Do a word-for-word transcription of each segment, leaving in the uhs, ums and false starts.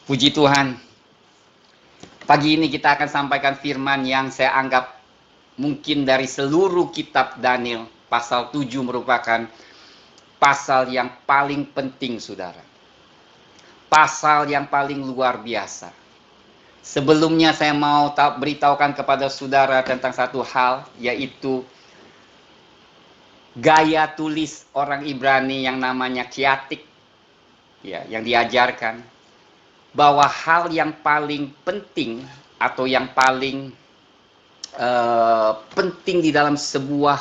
Puji Tuhan, pagi ini kita akan sampaikan firman yang saya anggap mungkin dari seluruh kitab Daniel, pasal tujuh merupakan pasal yang paling penting, saudara. Pasal yang paling luar biasa. Sebelumnya saya mau beritahukan kepada saudara tentang satu hal, yaitu gaya tulis orang Ibrani yang namanya kiatik, ya, yang diajarkan. Bahwa hal yang paling penting atau yang paling uh, penting di dalam sebuah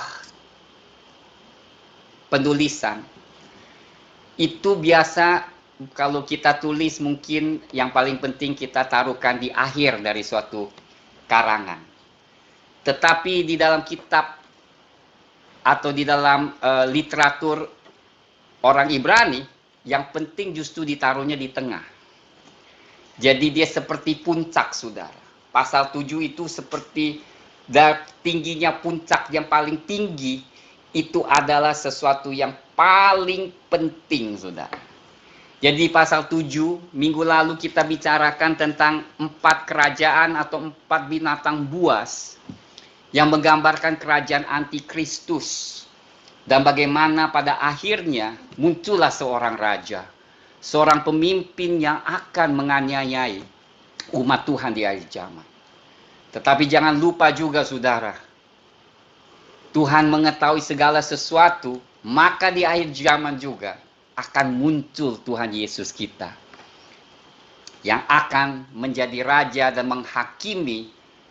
penulisan itu biasa kalau kita tulis mungkin yang paling penting kita taruhkan di akhir dari suatu karangan. Tetapi di dalam kitab atau di dalam uh, literatur orang Ibrani yang penting justru ditaruhnya di tengah. Jadi dia seperti puncak, saudara. Pasal tujuh itu seperti dari tingginya puncak yang paling tinggi, itu adalah sesuatu yang paling penting, saudara. Jadi pasal tujuh, minggu lalu kita bicarakan tentang empat kerajaan atau empat binatang buas yang menggambarkan kerajaan antikristus. Dan bagaimana pada akhirnya muncullah seorang raja. Seorang pemimpin yang akan menganiayai umat Tuhan di akhir zaman. Tetapi jangan lupa juga, saudara, Tuhan mengetahui segala sesuatu, maka di akhir zaman juga akan muncul Tuhan Yesus kita, yang akan menjadi raja dan menghakimi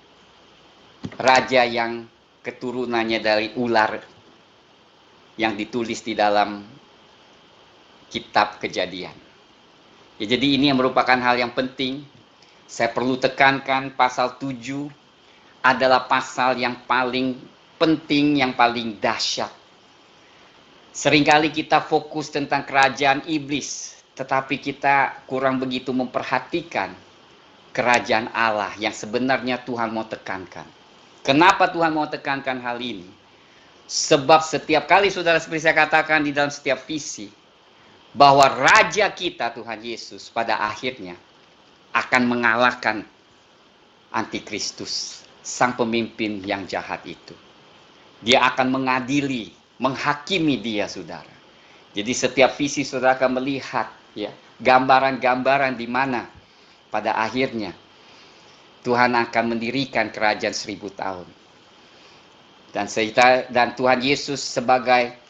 raja yang keturunannya dari ular yang ditulis di dalam kitab Kejadian. Ya, jadi ini yang merupakan hal yang penting. Saya perlu tekankan pasal tujuh adalah pasal yang paling penting, yang paling dahsyat. Seringkali kita fokus tentang kerajaan iblis, tetapi kita kurang begitu memperhatikan kerajaan Allah yang sebenarnya Tuhan mau tekankan. Kenapa Tuhan mau tekankan hal ini? Sebab setiap kali, saudara, seperti saya katakan di dalam setiap visi, bahwa raja kita Tuhan Yesus pada akhirnya akan mengalahkan antikristus, sang pemimpin yang jahat itu. Dia akan mengadili, menghakimi dia, saudara. Jadi setiap visi saudara akan melihat, ya, gambaran-gambaran di mana pada akhirnya Tuhan akan mendirikan kerajaan seribu tahun. Dan, dan Tuhan Yesus sebagai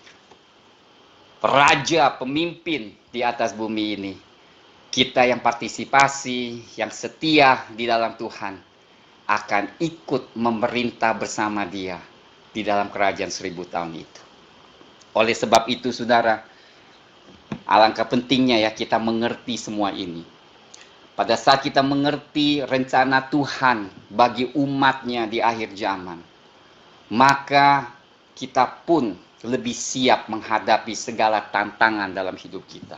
raja, pemimpin di atas bumi ini, kita yang partisipasi, yang setia di dalam Tuhan, akan ikut memerintah bersama dia di dalam kerajaan seribu tahun itu. Oleh sebab itu, saudara, alangkah pentingnya ya kita mengerti semua ini. Pada saat kita mengerti rencana Tuhan bagi umatnya di akhir zaman, maka kita pun lebih siap menghadapi segala tantangan dalam hidup kita.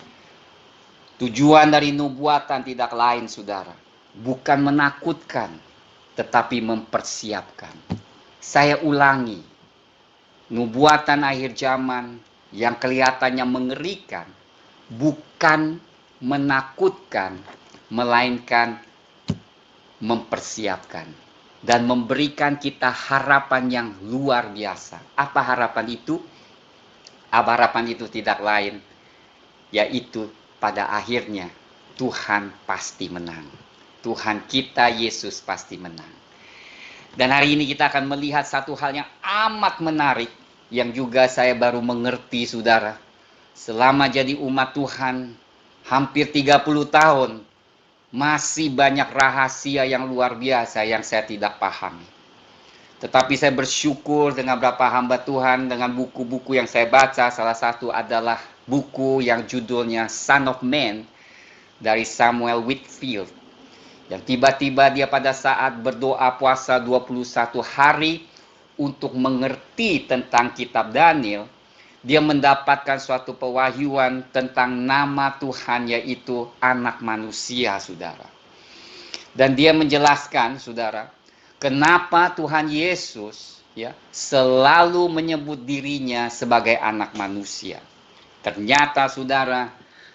Tujuan dari nubuatan tidak lain, saudara, bukan menakutkan, tetapi mempersiapkan. Saya ulangi, nubuatan akhir zaman yang kelihatannya mengerikan, bukan menakutkan, melainkan mempersiapkan. Dan memberikan kita harapan yang luar biasa. Apa harapan itu? Apa harapan itu tidak lain, yaitu pada akhirnya Tuhan pasti menang. Tuhan kita Yesus pasti menang. Dan hari ini kita akan melihat satu hal yang amat menarik, yang juga saya baru mengerti, saudara. Selama jadi umat Tuhan hampir tiga puluh tahun, masih banyak rahasia yang luar biasa yang saya tidak pahami. Tetapi saya bersyukur dengan beberapa hamba Tuhan, dengan buku-buku yang saya baca. Salah satu adalah buku yang judulnya Son of Man dari Samuel Whitfield. Yang tiba-tiba dia pada saat berdoa puasa dua puluh satu hari untuk mengerti tentang kitab Daniel, dia mendapatkan suatu pewahyuan tentang nama Tuhan, yaitu anak manusia, saudara. Dan dia menjelaskan, saudara, kenapa Tuhan Yesus ya selalu menyebut dirinya sebagai anak manusia. Ternyata, saudara,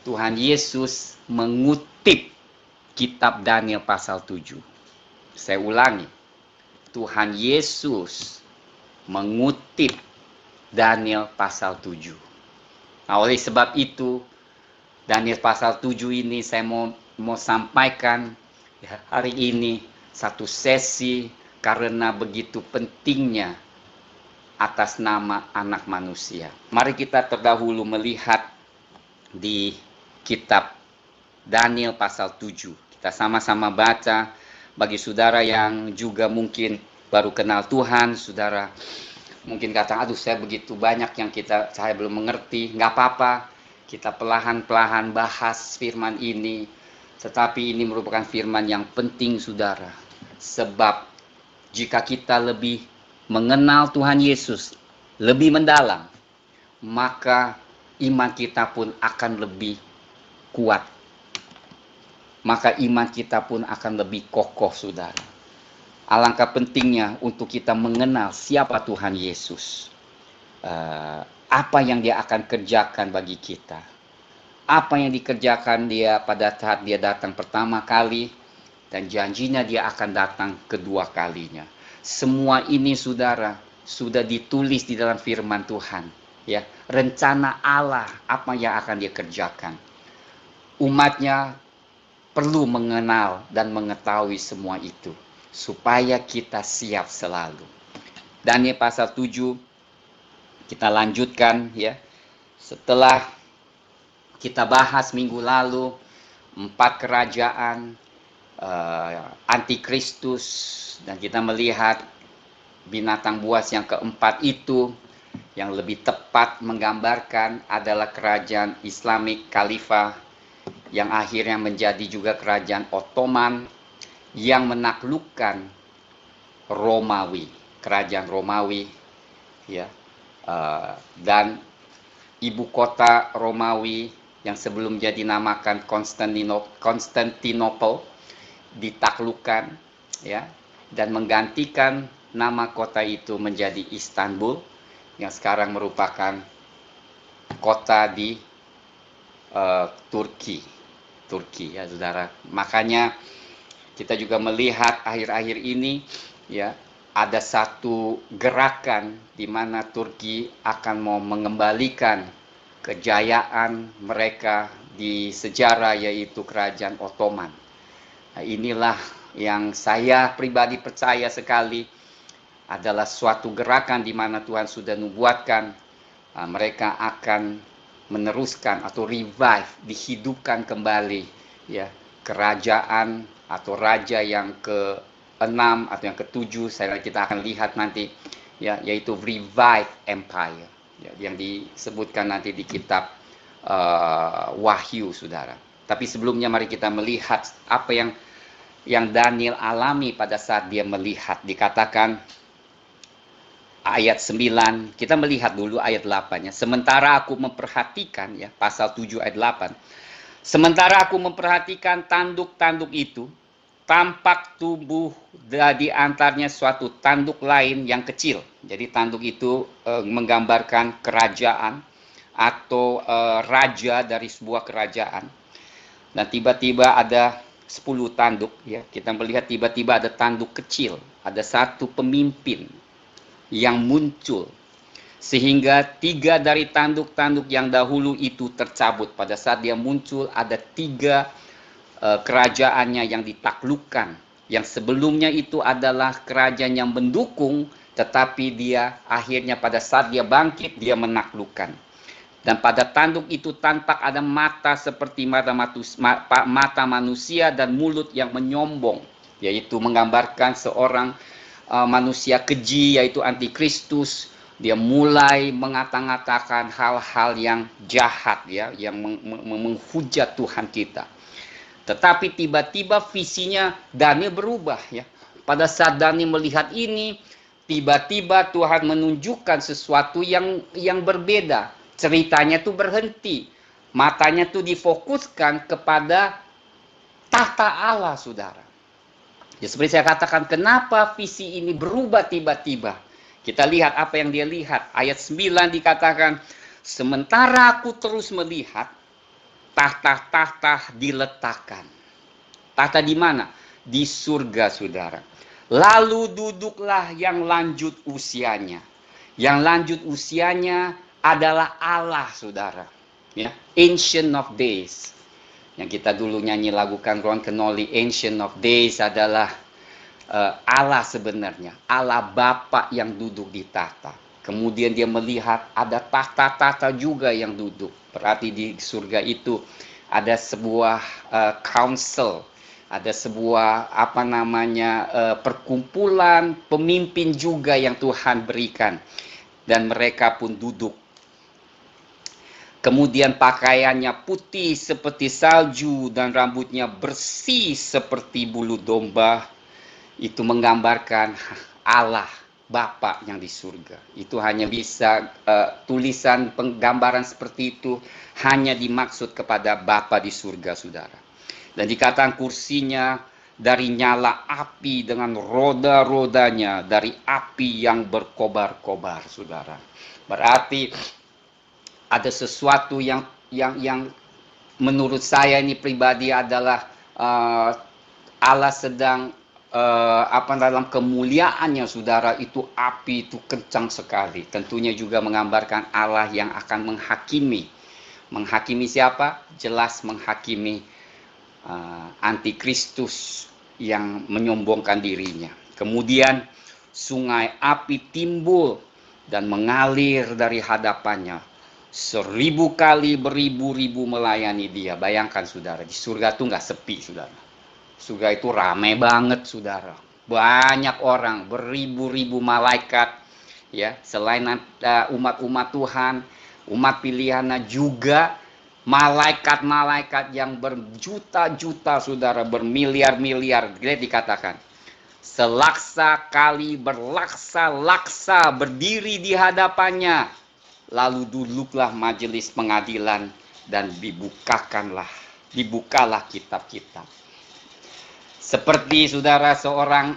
Tuhan Yesus mengutip kitab Daniel pasal tujuh. Saya ulangi, Tuhan Yesus mengutip Daniel pasal tujuh. Nah, oleh sebab itu, Daniel pasal tujuh ini saya mau, mau sampaikan ya, hari ini satu sesi karena begitu pentingnya atas nama anak manusia. Mari kita terdahulu melihat di kitab Daniel pasal tujuh. Kita sama-sama baca. Bagi saudara yang juga mungkin baru kenal Tuhan, saudara mungkin kata, aduh saya begitu banyak yang kita saya belum mengerti. Nggak apa-apa, kita pelahan-pelahan bahas firman ini. Tetapi ini merupakan firman yang penting saudara. Sebab jika kita lebih mengenal Tuhan Yesus lebih mendalam, maka iman kita pun akan lebih kuat. Maka iman kita pun akan lebih kokoh, saudara. Alangkah pentingnya untuk kita mengenal siapa Tuhan Yesus. Uh, apa yang dia akan kerjakan bagi kita. Apa yang dikerjakan dia pada saat dia datang pertama kali. Dan janjinya dia akan datang kedua kalinya. Semua ini, saudara, sudah ditulis di dalam firman Tuhan. Ya, rencana Allah apa yang akan dia kerjakan. Umatnya perlu mengenal dan mengetahui semua itu supaya kita siap selalu. Daniel pasal tujuh kita lanjutkan ya. Setelah kita bahas minggu lalu empat kerajaan uh, antikristus dan kita melihat binatang buas yang keempat itu yang lebih tepat menggambarkan adalah kerajaan Islamic Khalifah yang akhirnya menjadi juga kerajaan Ottoman yang menaklukkan Romawi, kerajaan Romawi, ya, uh, dan ibu kota Romawi yang sebelum jadi namakan Konstantinopel ditaklukkan, ya, dan menggantikan nama kota itu menjadi Istanbul yang sekarang merupakan kota di uh, Turki. Turki ya saudara. Makanya kita juga melihat akhir-akhir ini ya ada satu gerakan di mana Turki akan mau mengembalikan kejayaan mereka di sejarah yaitu kerajaan Ottoman. Nah, inilah yang saya pribadi percaya sekali adalah suatu gerakan di mana Tuhan sudah nubuatkan uh, mereka akan meneruskan atau revive, dihidupkan kembali ya kerajaan atau raja yang keenam atau yang ketujuh, saya kita akan lihat nanti ya, yaitu revive empire ya, yang disebutkan nanti di kitab uh, Wahyu saudara. Tapi sebelumnya mari kita melihat apa yang yang Daniel alami pada saat dia melihat. Dikatakan ayat sembilan, kita melihat dulu ayat delapan-nya. Sementara aku memperhatikan ya, pasal tujuh ayat delapan. Sementara aku memperhatikan tanduk-tanduk itu, tampak tumbuh di antaranya suatu tanduk lain yang kecil. Jadi tanduk itu e, menggambarkan kerajaan atau e, raja dari sebuah kerajaan. Dan tiba-tiba ada sepuluh tanduk ya. Kita melihat tiba-tiba ada tanduk kecil, ada satu pemimpin yang muncul sehingga tiga dari tanduk-tanduk yang dahulu itu tercabut. Pada saat dia muncul ada tiga uh, kerajaannya yang ditaklukkan, yang sebelumnya itu adalah kerajaan yang mendukung, tetapi dia akhirnya pada saat dia bangkit dia menaklukkan. Dan pada tanduk itu tampak ada mata seperti mata, matus, mata manusia dan mulut yang menyombong, yaitu menggambarkan seorang Uh, manusia keji yaitu antikristus. Dia mulai mengata-ngatakan hal-hal yang jahat ya, yang meng meng menghujat Tuhan kita. Tetapi tiba-tiba visinya Daniel berubah ya. Pada saat Daniel melihat ini, tiba-tiba Tuhan menunjukkan sesuatu yang yang berbeda. Ceritanya tuh berhenti. Matanya tuh difokuskan kepada tahta Allah, saudara. Ya, seperti saya katakan, kenapa visi ini berubah tiba-tiba? Kita lihat apa yang dia lihat. Ayat sembilan dikatakan, sementara aku terus melihat, tahta-tahta diletakkan. Tahta di mana? Di surga, saudara. Lalu duduklah yang lanjut usianya. Yang lanjut usianya adalah Allah, saudara. Ya, Ancient of Days. Yang kita dulu nyanyi lagukan Ron Kenoly, Ancient of Days adalah uh, Allah sebenarnya. Allah Bapa yang duduk di tahta. Kemudian dia melihat ada tahta-tahta juga yang duduk. Berarti di surga itu ada sebuah uh, council, ada sebuah apa namanya uh, perkumpulan pemimpin juga yang Tuhan berikan, dan mereka pun duduk. Kemudian pakaiannya putih seperti salju dan rambutnya bersih seperti bulu domba. Itu menggambarkan Allah Bapa yang di surga. Itu hanya bisa uh, tulisan penggambaran seperti itu hanya dimaksud kepada Bapa di surga, saudara. Dan dikatakan kursinya dari nyala api dengan roda-rodanya dari api yang berkobar-kobar, saudara. Berarti ada sesuatu yang yang yang menurut saya ini pribadi adalah uh, Allah sedang Uh, apa dalam kemuliaannya, saudara, itu api itu kencang sekali. Tentunya juga menggambarkan Allah yang akan menghakimi. Menghakimi siapa? Jelas menghakimi uh, antikristus yang menyombongkan dirinya. Kemudian sungai api timbul dan mengalir dari hadapannya. Seribu kali beribu-ribu melayani dia. Bayangkan, saudara, di surga itu nggak sepi, saudara. Surga itu ramai banget, saudara. Banyak orang, beribu-ribu malaikat, ya. Selain uh, umat-umat Tuhan, umat pilihannya juga malaikat-malaikat yang berjuta-juta, saudara, bermiliar-miliar. Dia dikatakan, selaksa kali berlaksa-laksa berdiri di hadapannya. Lalu duduklah majelis pengadilan dan dibukakanlah, dibukalah kitab-kitab. Seperti, saudara, seorang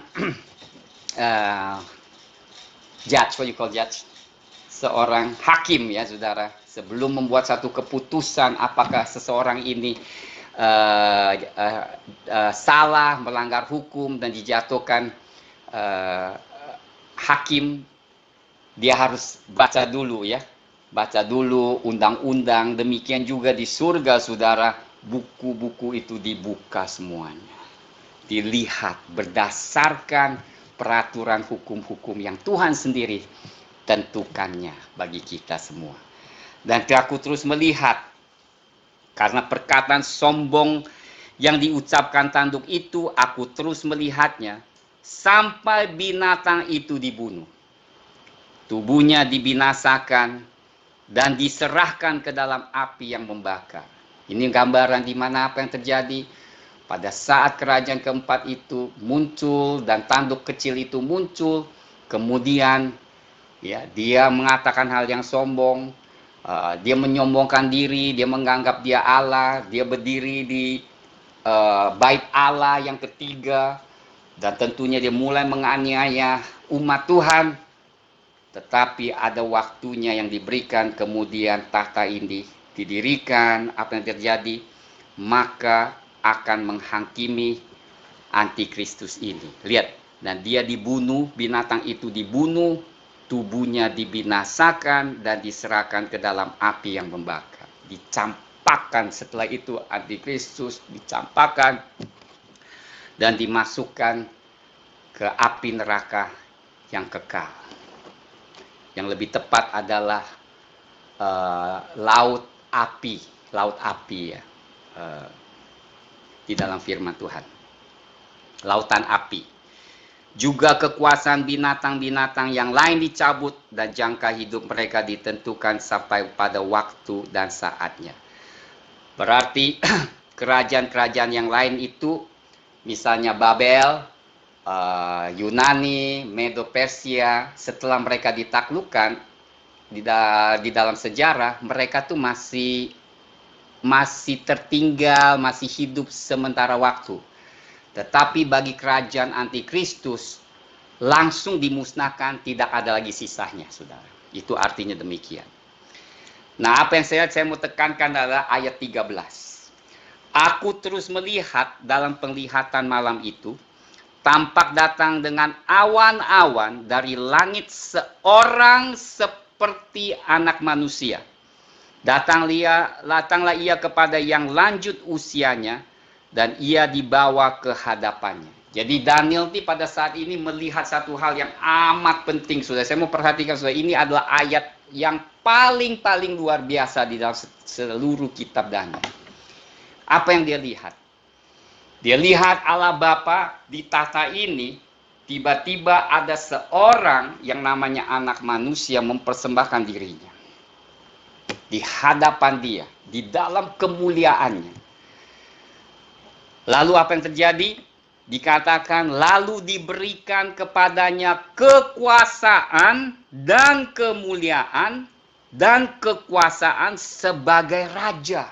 uh, judge, what you call judge? Seorang hakim, ya, saudara. Sebelum membuat satu keputusan apakah seseorang ini uh, uh, uh, salah, melanggar hukum dan dijatuhkan uh, hakim, dia harus baca dulu, ya. Baca dulu undang-undang. Demikian juga di surga, saudara. Buku-buku itu dibuka semuanya. Dilihat berdasarkan peraturan hukum-hukum yang Tuhan sendiri tentukannya bagi kita semua. Dan aku terus melihat, karena perkataan sombong yang diucapkan tanduk itu, aku terus melihatnya sampai binatang itu dibunuh. Tubuhnya dibinasakan dan diserahkan ke dalam api yang membakar. Ini gambaran di mana apa yang terjadi. Pada saat kerajaan keempat itu muncul dan tanduk kecil itu muncul, kemudian ya dia mengatakan hal yang sombong, uh, dia menyombongkan diri, dia menganggap dia Allah, dia berdiri di uh, bait Allah yang ketiga, dan tentunya dia mulai menganiaya umat Tuhan. Tetapi ada waktunya yang diberikan, kemudian tahta ini didirikan. Apa yang terjadi? Maka akan menghakimi antikristus ini. Lihat, dan dia dibunuh, binatang itu dibunuh, tubuhnya dibinasakan dan diserahkan ke dalam api yang membakar. Dicampakkan, setelah itu antikristus dicampakkan dan dimasukkan ke api neraka yang kekal. Yang lebih tepat adalah uh, laut api, laut api, ya. Uh, di dalam firman Tuhan, lautan api. Juga kekuasaan binatang-binatang yang lain dicabut dan jangka hidup mereka ditentukan sampai pada waktu dan saatnya. Berarti kerajaan-kerajaan yang lain itu, misalnya Babel, uh, Yunani, Medo Persia, setelah mereka ditaklukkan di, da di dalam sejarah, mereka tuh masih masih tertinggal, masih hidup sementara waktu. Tetapi bagi kerajaan antikristus, langsung dimusnahkan, tidak ada lagi sisanya, saudara. Itu artinya demikian. Nah, apa yang saya, saya mau tekankan adalah ayat tiga belas. Aku terus melihat dalam penglihatan malam itu, tampak datang dengan awan-awan dari langit seorang seperti anak manusia. Datang ia, datanglah ia kepada yang lanjut usianya, dan ia dibawa ke hadapannya. Jadi Daniel pada saat ini melihat satu hal yang amat penting, saudara. Saya mau perhatikan, saudara, ini adalah ayat yang paling-paling luar biasa di dalam seluruh kitab Daniel. Apa yang dia lihat? Dia lihat Allah Bapa di tahta ini, tiba-tiba ada seorang yang namanya anak manusia mempersembahkan dirinya di hadapan dia, di dalam kemuliaannya. Lalu apa yang terjadi? Dikatakan lalu diberikan kepadanya kekuasaan dan kemuliaan dan kekuasaan sebagai raja.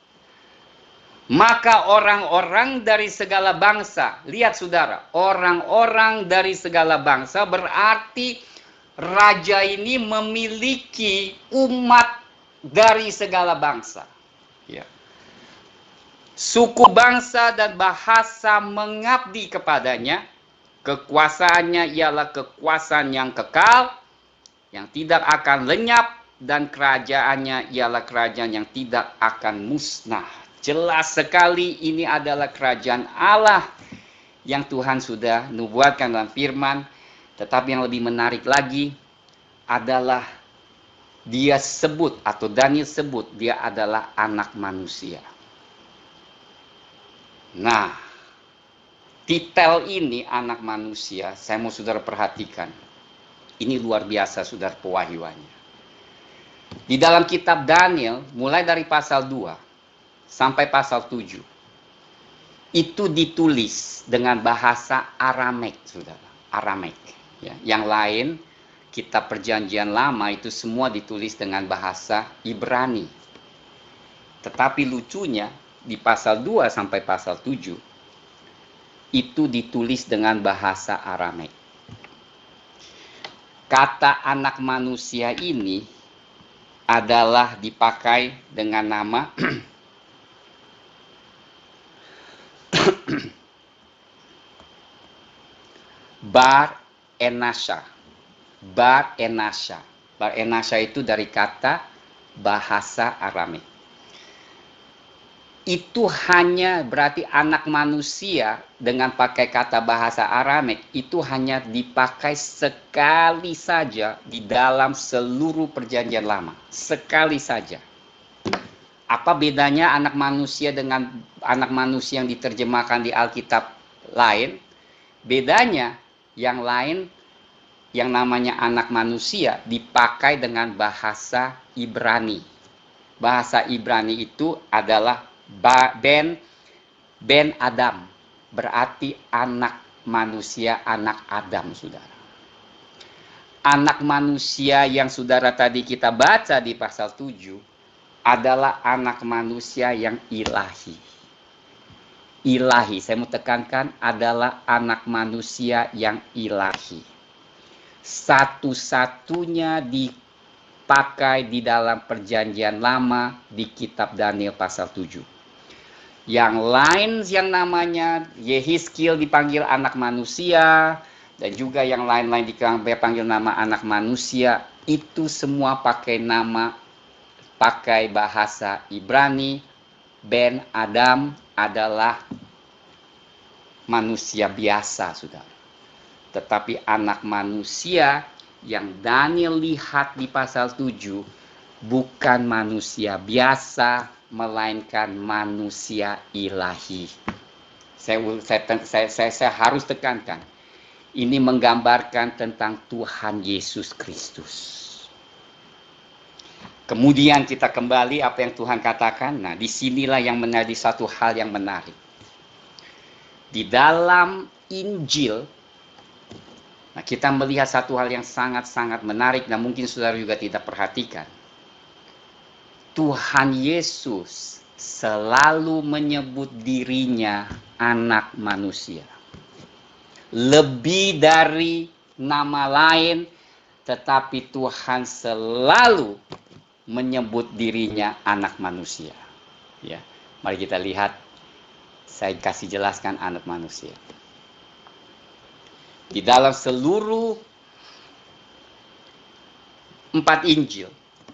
Maka orang-orang dari segala bangsa, lihat saudara, orang-orang dari segala bangsa berarti raja ini memiliki umat dari segala bangsa. Ya. Suku bangsa dan bahasa mengabdi kepadanya. Kekuasaannya ialah kekuasaan yang kekal, yang tidak akan lenyap, dan kerajaannya ialah kerajaan yang tidak akan musnah. Jelas sekali ini adalah kerajaan Allah yang Tuhan sudah nubuatkan dalam firman. Tetapi yang lebih menarik lagi adalah dia sebut, atau Daniel sebut, dia adalah anak manusia. Nah, detail ini anak manusia, saya mau saudara perhatikan. Ini luar biasa, saudara, pewahyuannya. Di dalam kitab Daniel, mulai dari pasal dua sampai pasal tujuh, itu ditulis dengan bahasa Aramek, saudara. Aramek. Ya. Yang lain, kitab perjanjian lama itu semua ditulis dengan bahasa Ibrani. Tetapi lucunya, di pasal dua sampai pasal tujuh itu ditulis dengan bahasa Aramek. Kata anak manusia ini adalah dipakai dengan nama Bar Enasha. Bar Enasha. Bar Enasha itu dari kata bahasa Aramek. Itu hanya berarti anak manusia dengan pakai kata bahasa Aramek itu hanya dipakai sekali saja di dalam seluruh perjanjian lama. Sekali saja. Apa bedanya anak manusia dengan anak manusia yang diterjemahkan di Alkitab lain? Bedanya yang lain yang namanya anak manusia dipakai dengan bahasa Ibrani. Bahasa Ibrani itu adalah Ben Ben Adam, berarti anak manusia, anak Adam, saudara. Anak manusia yang saudara tadi kita baca di pasal tujuh adalah anak manusia yang ilahi. Ilahi, saya mau tekankan, adalah anak manusia yang ilahi. Satu-satunya dipakai di dalam perjanjian lama di kitab Daniel pasal tujuh. Yang lain yang namanya Yehezkiel dipanggil anak manusia, dan juga yang lain-lain dipanggil nama anak manusia, itu semua pakai nama, pakai bahasa Ibrani. Ben Adam adalah manusia biasa, saudara. Tetapi anak manusia yang Daniel lihat di pasal tujuh bukan manusia biasa, melainkan manusia ilahi. Saya, saya, saya, saya, saya harus tekankan, ini menggambarkan tentang Tuhan Yesus Kristus. Kemudian kita kembali apa yang Tuhan katakan. Nah, disinilah yang menjadi satu hal yang menarik. Di dalam Injil, nah, kita melihat satu hal yang sangat-sangat menarik dan mungkin saudara juga tidak perhatikan. Tuhan Yesus selalu menyebut dirinya anak manusia. Lebih dari nama lain, tetapi Tuhan selalu menyebut dirinya anak manusia. Ya, mari kita lihat Saya kasih jelaskan anak manusia. Di dalam seluruh empat Injil,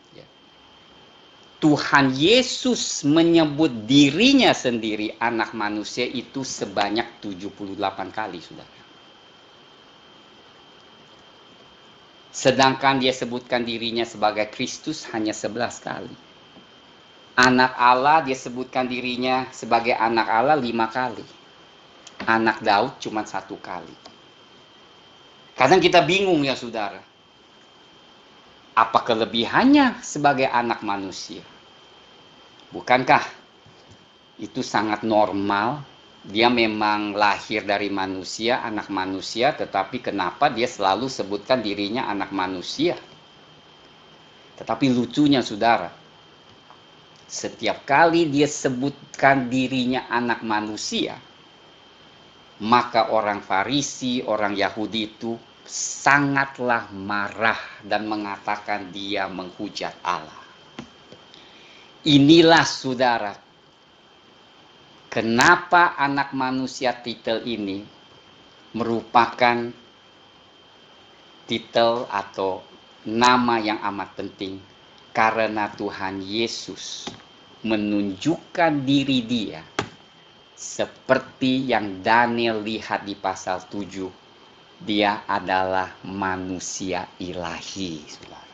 Tuhan Yesus menyebut dirinya sendiri anak manusia itu sebanyak tujuh puluh delapan kali, saudara. Sedangkan dia sebutkan dirinya sebagai Kristus hanya sebelas kali. Anak Allah dia sebutkan dirinya sebagai anak Allah lima kali. Anak Daud cuma satu kali. Kadang kita bingung ya saudara. Apa kelebihannya sebagai anak manusia? Bukankah itu sangat normal? Dia memang lahir dari manusia, anak manusia, tetapi kenapa dia selalu sebutkan dirinya anak manusia? Tetapi lucunya saudara, setiap kali dia sebutkan dirinya anak manusia, maka orang Farisi, orang Yahudi itu sangatlah marah dan mengatakan dia menghujat Allah. Inilah saudara, kenapa anak manusia titel ini merupakan titel atau nama yang amat penting. Karena Tuhan Yesus menunjukkan diri dia seperti yang Daniel lihat di pasal tujuh. Dia adalah manusia ilahi, saudara.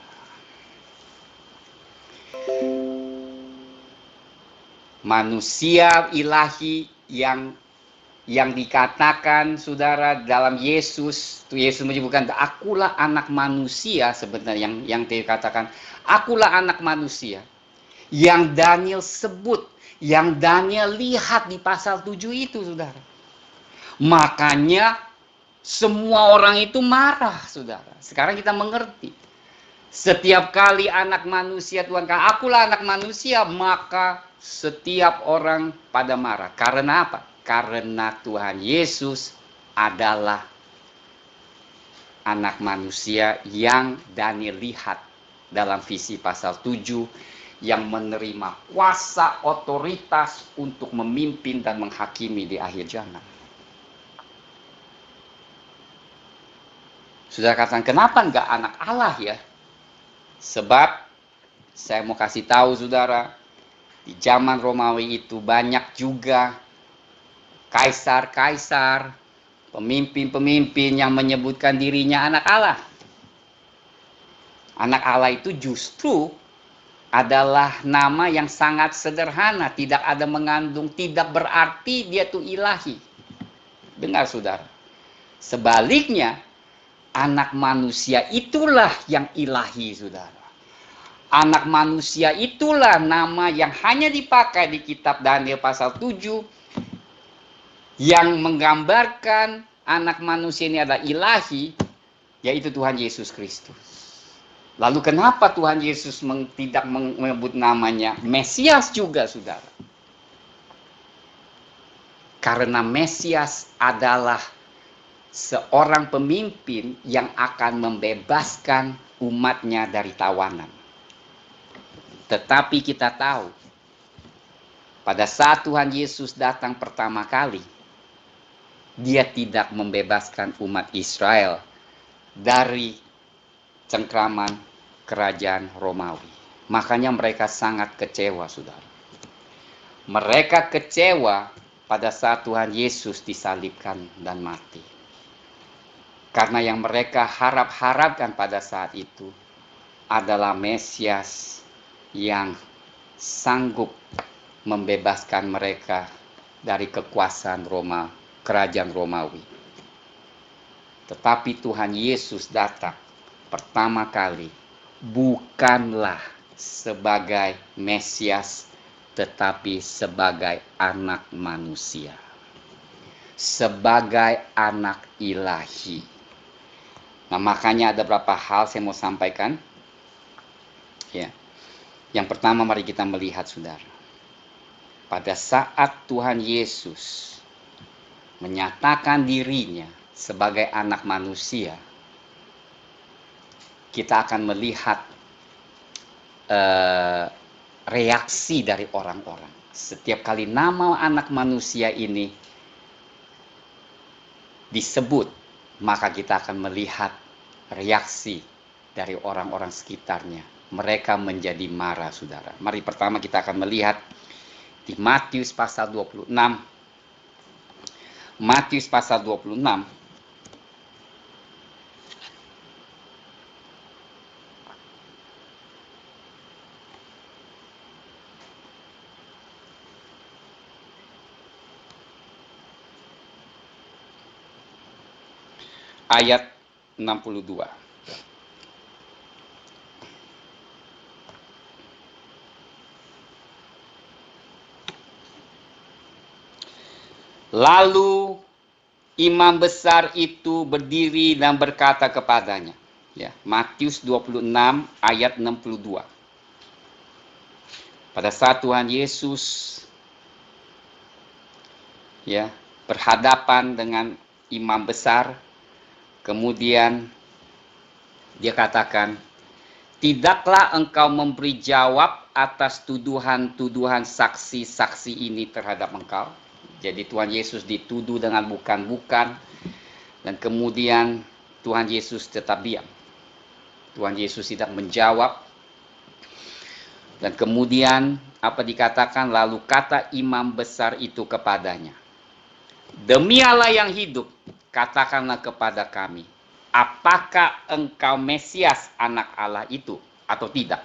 Manusia ilahi yang yang dikatakan saudara dalam Yesus, Yesus menyebutkan akulah anak manusia sebenarnya yang yang dikatakan akulah anak manusia yang Daniel sebut, yang Daniel lihat di pasal tujuh itu saudara. Makanya semua orang itu marah saudara. Sekarang kita mengerti. Setiap kali anak manusia Tuhan kata akulah anak manusia, maka setiap orang pada marah. Karena apa? Karena Tuhan Yesus adalah anak manusia yang Daniel lihat dalam visi pasal tujuh, yang menerima kuasa otoritas untuk memimpin dan menghakimi di akhir zaman. Sudah katakan kenapa enggak anak Allah ya? Sebab saya mau kasih tahu saudara, di zaman Romawi itu banyak juga kaisar-kaisar, pemimpin-pemimpin yang menyebutkan dirinya anak Allah. Anak Allah itu justru adalah nama yang sangat sederhana, tidak ada mengandung, tidak berarti dia itu ilahi. Dengar saudara. Sebaliknya, anak manusia itulah yang ilahi, saudara. Anak manusia itulah nama yang hanya dipakai di kitab Daniel pasal tujuh, yang menggambarkan anak manusia ini adalah ilahi, yaitu Tuhan Yesus Kristus. Lalu kenapa Tuhan Yesus tidak menyebut namanya Mesias juga, saudara? Karena Mesias adalah seorang pemimpin yang akan membebaskan umatnya dari tawanan. Tetapi kita tahu, pada saat Tuhan Yesus datang pertama kali, dia tidak membebaskan umat Israel dari cengkraman kerajaan Romawi. Makanya mereka sangat kecewa, saudara. Mereka kecewa pada saat Tuhan Yesus disalibkan dan mati. Karena yang mereka harap-harapkan pada saat itu adalah Mesias yang sanggup membebaskan mereka dari kekuasaan Roma, kerajaan Romawi. Tetapi Tuhan Yesus datang pertama kali bukanlah sebagai Mesias, tetapi sebagai anak manusia, sebagai anak ilahi. Nah, makanya ada beberapa hal saya mau sampaikan. Ya. Yang pertama, mari kita melihat saudara. Pada saat Tuhan Yesus menyatakan dirinya sebagai anak manusia, kita akan melihat uh, reaksi dari orang-orang. setiap kali nama anak manusia ini disebut, maka kita akan melihat reaksi dari orang-orang sekitarnya. Mereka menjadi marah, saudara. Mari pertama kita akan melihat di Matius pasal dua puluh enam. Matius pasal dua puluh enam. Ayat enam puluh dua. Lalu imam besar itu berdiri dan berkata kepadanya. Ya, Matius dua puluh enam ayat enam puluh dua. Pada saat Tuhan Yesus ya berhadapan dengan imam besar, kemudian dia katakan, tidaklah engkau memberi jawab atas tuduhan-tuduhan saksi-saksi ini terhadap engkau. Jadi Tuhan Yesus dituduh dengan bukan-bukan, dan kemudian Tuhan Yesus tetap diam. Tuhan Yesus tidak menjawab. Dan kemudian apa dikatakan? Lalu kata imam besar itu kepadanya, demi Allah yang hidup, katakanlah kepada kami, apakah engkau Mesias, anak Allah itu, atau tidak?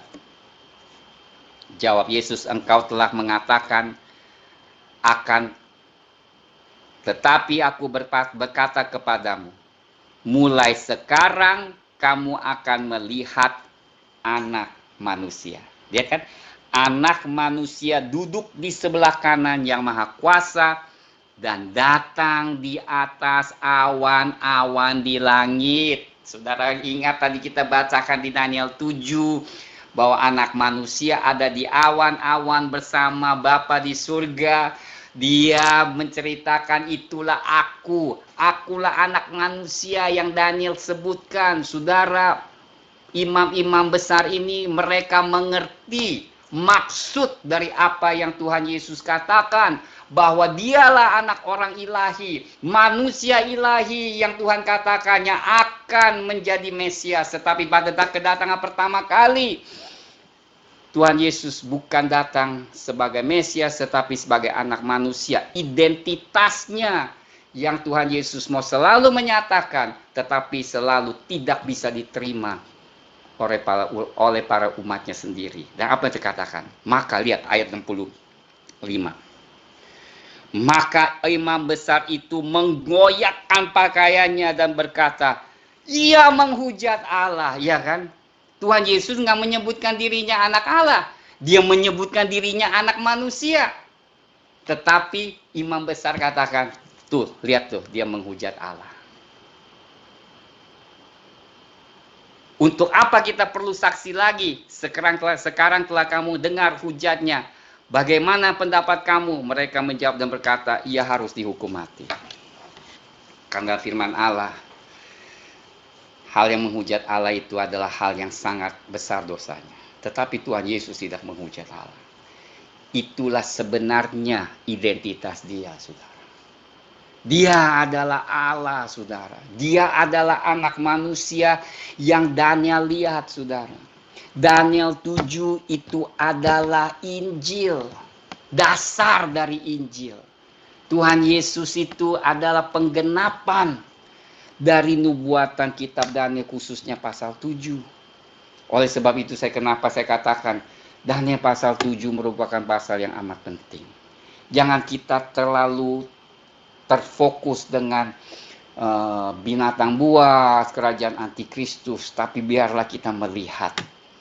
Jawab Yesus, engkau telah mengatakan akan, tetapi aku berkata kepadamu, mulai sekarang kamu akan melihat anak manusia. Lihat kan, anak manusia duduk di sebelah kanan yang maha kuasa dan datang di atas awan-awan di langit. Saudara ingat tadi kita bacakan di Daniel tujuh bahwa anak manusia ada di awan-awan bersama Bapa di surga. Dia menceritakan, itulah aku, akulah anak manusia yang Daniel sebutkan. Saudara, imam-imam besar ini mereka mengerti maksud dari apa yang Tuhan Yesus katakan, bahwa dialah anak orang ilahi, manusia ilahi yang Tuhan katakannya akan menjadi Mesias. Tetapi pada kedatangan pertama kali, Tuhan Yesus bukan datang sebagai Mesias, tetapi sebagai anak manusia. Identitasnya yang Tuhan Yesus mau selalu menyatakan, tetapi selalu tidak bisa diterima oleh para, oleh para umatnya sendiri. Dan apa yang dikatakan? Maka lihat ayat enam puluh lima. Maka imam besar itu menggoyakkan pakaiannya dan berkata, ia menghujat Allah. Ya kan? Tuhan Yesus nggak menyebutkan dirinya anak Allah. Dia menyebutkan dirinya anak manusia. Tetapi imam besar katakan, tuh, lihat tuh, dia menghujat Allah. Untuk apa kita perlu saksi lagi? Sekarang telah, sekarang telah kamu dengar hujatnya. Bagaimana pendapat kamu? Mereka menjawab dan berkata, ia harus dihukum mati. Karena firman Allah, hal yang menghujat Allah itu adalah hal yang sangat besar dosanya. Tetapi Tuhan Yesus tidak menghujat Allah. Itulah sebenarnya identitas dia, saudara. Dia adalah Allah, saudara. Dia adalah anak manusia yang Daniel lihat, saudara. Daniel tujuh itu adalah Injil. Dasar dari Injil. Tuhan Yesus itu adalah penggenapan dari nubuatan kitab Daniel, khususnya pasal tujuh. Oleh sebab itu saya kenapa saya katakan Daniel pasal tujuh merupakan pasal yang amat penting. Jangan kita terlalu terfokus dengan uh, binatang buas, kerajaan antikristus, tapi biarlah kita melihat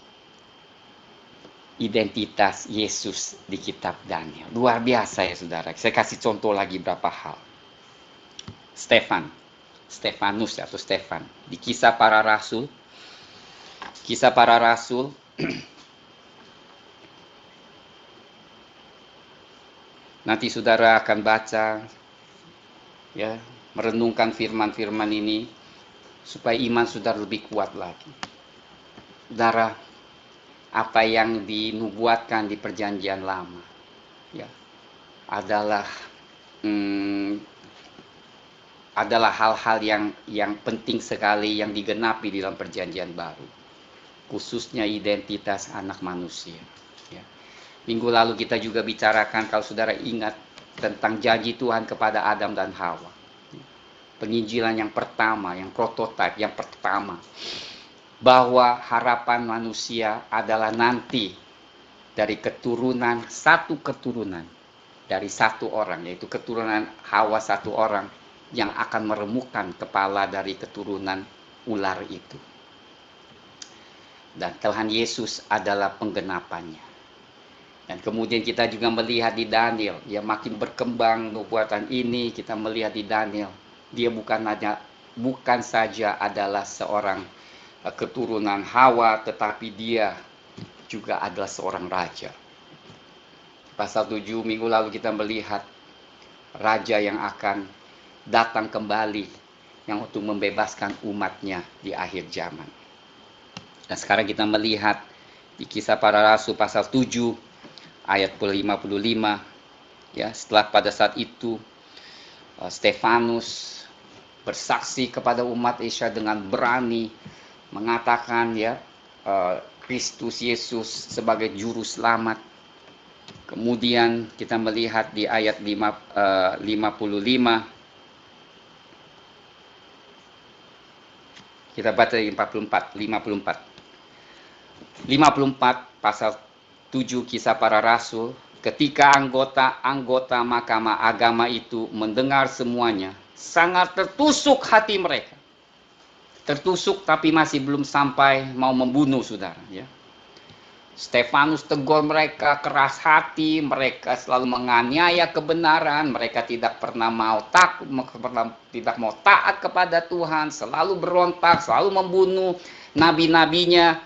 identitas Yesus di kitab Daniel. Luar biasa ya saudara. Saya kasih contoh lagi berapa hal. Stefan, Stefanus atau Stefan di Kisah Para Rasul. Kisah Para Rasul nanti saudara akan baca ya, merenungkan firman-firman ini supaya iman saudara lebih kuat lagi. Saudara, apa yang dinubuatkan di perjanjian lama ya, adalah hmm, adalah hal-hal yang yang penting sekali yang digenapi di dalam perjanjian baru, khususnya identitas anak manusia. Ya. Minggu lalu kita juga bicarakan, kalau saudara ingat, tentang janji Tuhan kepada Adam dan Hawa. Penginjilan yang pertama, yang prototipe, yang pertama, bahwa harapan manusia adalah nanti dari keturunan, satu keturunan dari satu orang, yaitu keturunan Hawa satu orang, yang akan meremukkan kepala dari keturunan ular itu. Dan Tuhan Yesus adalah penggenapannya. Dan kemudian kita juga melihat di Daniel, dia makin berkembang nubuatan ini. Kita melihat di Daniel, dia bukan hanya bukan saja adalah seorang keturunan Hawa, tetapi dia juga adalah seorang raja. Pasal tujuh minggu lalu kita melihat raja yang akan datang kembali, yang untuk membebaskan umatnya di akhir zaman. Dan sekarang kita melihat di Kisah Para Rasul pasal tujuh ayat lima puluh lima, ya, setelah pada saat itu Stefanus bersaksi kepada umat Israel dengan berani, mengatakan, ya, Kristus Yesus sebagai juru selamat. Kemudian kita melihat di ayat lima puluh lima, kita baca di empat puluh empat, lima puluh empat. lima puluh empat pasal tujuh Kisah Para Rasul, ketika anggota-anggota Mahkamah Agama itu mendengar semuanya, sangat tertusuk hati mereka. Tertusuk tapi masih belum sampai mau membunuh, saudara, ya. Stefanus tegur mereka keras hati, mereka selalu menganiaya kebenaran, mereka tidak pernah mau takut, tidak mau taat kepada Tuhan, selalu berontak, selalu membunuh nabi-nabinya.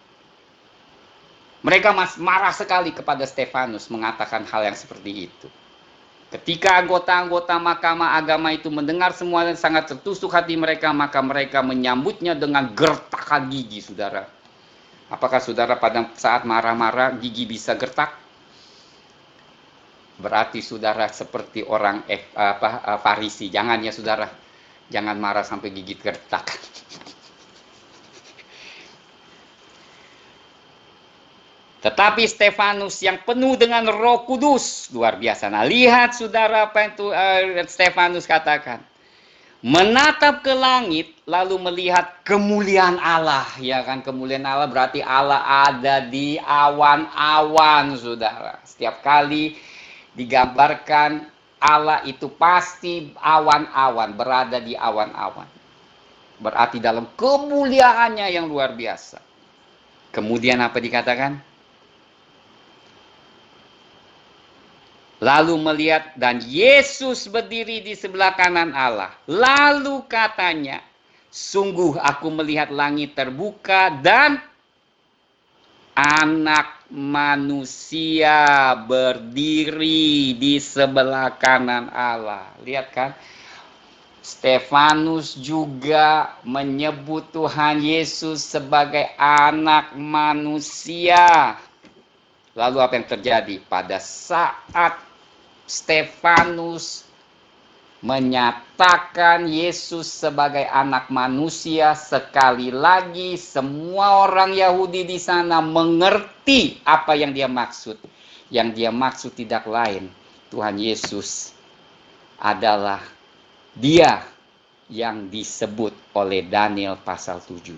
Mereka masih marah sekali kepada Stefanus mengatakan hal yang seperti itu. Ketika anggota-anggota Mahkamah Agama itu mendengar semuanya, sangat tertusuk hati mereka, maka mereka menyambutnya dengan gertakan gigi, saudara. Apakah saudara pada saat marah-marah gigi bisa gertak? Berarti saudara seperti orang eh, apa, Farisi. Jangan ya saudara, jangan marah sampai gigit gertak. Tetapi Stefanus yang penuh dengan Roh Kudus, luar biasa. Nah, lihat saudara apa itu uh, Stefanus katakan. Menatap ke langit, lalu melihat kemuliaan Allah. Ya kan, kemuliaan Allah berarti Allah ada di awan-awan, saudara. Setiap kali digambarkan Allah itu pasti awan-awan, berada di awan-awan. Berarti dalam kemuliaannya yang luar biasa. Kemudian apa dikatakan? Lalu melihat dan Yesus berdiri di sebelah kanan Allah. Lalu katanya, sungguh aku melihat langit terbuka dan anak manusia berdiri di sebelah kanan Allah. Lihat kan? Stefanus juga menyebut Tuhan Yesus sebagai anak manusia. Lalu apa yang terjadi? Pada saat Stefanus menyatakan Yesus sebagai anak manusia, sekali lagi semua orang Yahudi di sana mengerti apa yang dia maksud. Yang dia maksud tidak lain, Tuhan Yesus adalah dia yang disebut oleh Daniel pasal tujuh.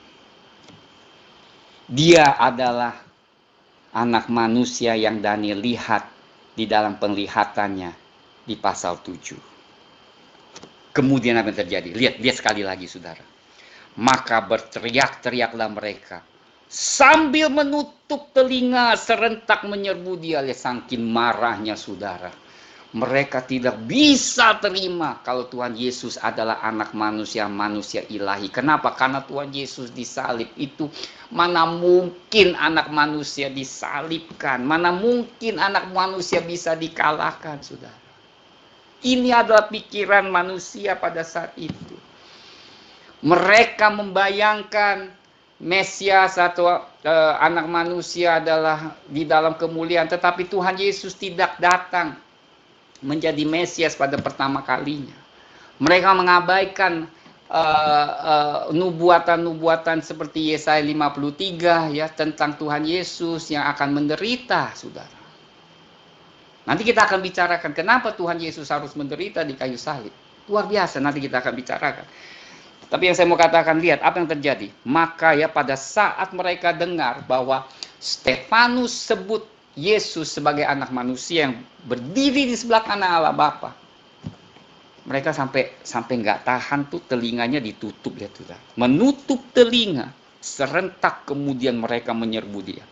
Dia adalah anak manusia yang Daniel lihat di dalam penglihatannya di pasal tujuh. Kemudian apa yang terjadi? Lihat, lihat sekali lagi saudara. Maka berteriak-teriaklah mereka sambil menutup telinga, serentak menyerbu dia. Lihat saking marahnya saudara. Mereka tidak bisa terima kalau Tuhan Yesus adalah anak manusia, manusia ilahi. Kenapa? Karena Tuhan Yesus disalib itu, mana mungkin anak manusia disalibkan, mana mungkin anak manusia bisa dikalahkan, saudara. Ini adalah pikiran manusia pada saat itu. Mereka membayangkan Mesias atau uh, anak manusia adalah di dalam kemuliaan, tetapi Tuhan Yesus tidak datang menjadi Mesias pada pertama kalinya. Mereka mengabaikan uh, uh, nubuatan-nubuatan seperti Yesaya lima puluh tiga ya, tentang Tuhan Yesus yang akan menderita, saudara. Nanti kita akan bicarakan kenapa Tuhan Yesus harus menderita di kayu salib. Luar biasa, nanti kita akan bicarakan. Tapi yang saya mau katakan, lihat apa yang terjadi. Maka ya pada saat mereka dengar bahwa Stefanus sebut Yesus sebagai anak manusia yang berdiri di sebelah kanan Allah Bapa, mereka sampai sampai nggak tahan tuh, telinganya ditutup, lihat tuh, menutup telinga, serentak kemudian mereka menyerbu dia.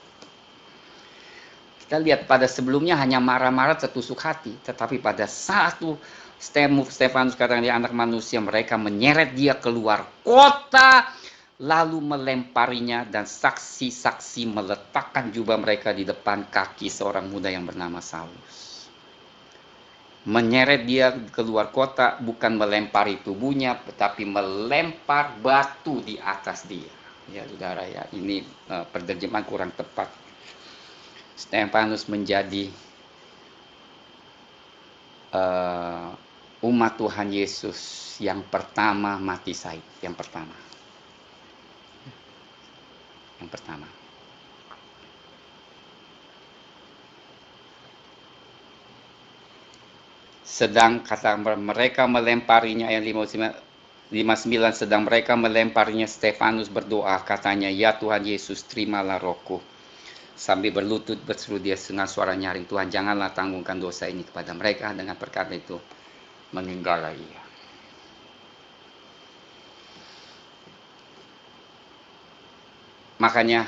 Kita lihat pada sebelumnya hanya marah-marah setusuk hati, tetapi pada saat tuh Stefanus katakan dia anak manusia, mereka menyeret dia keluar kota, lalu melemparinya, dan saksi-saksi meletakkan jubah mereka di depan kaki seorang muda yang bernama Saulus. Menyeret dia keluar kota, bukan melempari tubuhnya, tetapi melempar batu di atas dia. Ya saudara ya, ini uh, penerjemahan kurang tepat. Stefanus menjadi uh, umat Tuhan Yesus yang pertama mati syahid, yang pertama. Yang pertama. Sedang kata mereka melemparinya, ayat lima puluh sembilan, sedang mereka melemparinya, Stefanus berdoa, katanya, ya Tuhan Yesus, terimalah rohku. Sambil berlutut berseru dia dengan suara nyaring, Tuhan janganlah tanggungkan dosa ini kepada mereka. Dengan perkataan itu meninggallah ia. Makanya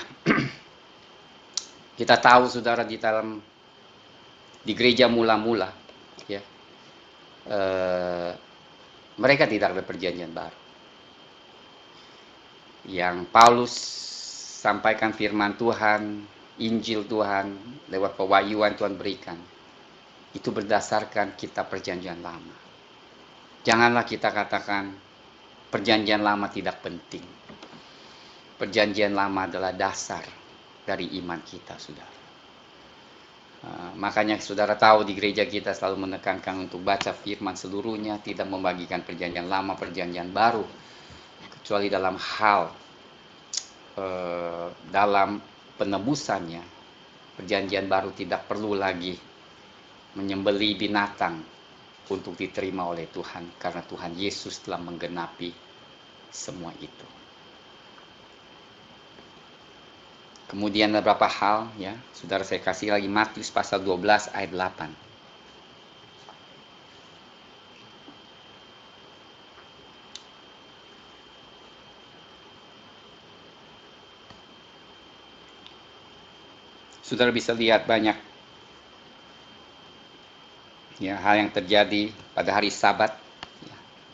kita tahu saudara, di dalam di gereja mula-mula ya, eh, mereka tidak ada perjanjian baru. Yang Paulus sampaikan firman Tuhan, Injil Tuhan, lewat pewahyuan Tuhan berikan, itu berdasarkan kitab perjanjian lama. Janganlah kita katakan perjanjian lama tidak penting. Perjanjian lama adalah dasar dari iman kita, saudara. Uh, makanya saudara tahu di gereja kita selalu menekankan untuk baca firman seluruhnya, tidak membagikan perjanjian lama, perjanjian baru, kecuali dalam hal uh, dalam penebusannya. Perjanjian baru tidak perlu lagi menyembelih binatang untuk diterima oleh Tuhan, karena Tuhan Yesus telah menggenapi semua itu. Kemudian ada beberapa hal ya, saudara, saya kasih lagi Matius pasal dua belas ayat delapan. Saudara bisa lihat banyak ya hal yang terjadi pada hari Sabat. Ya.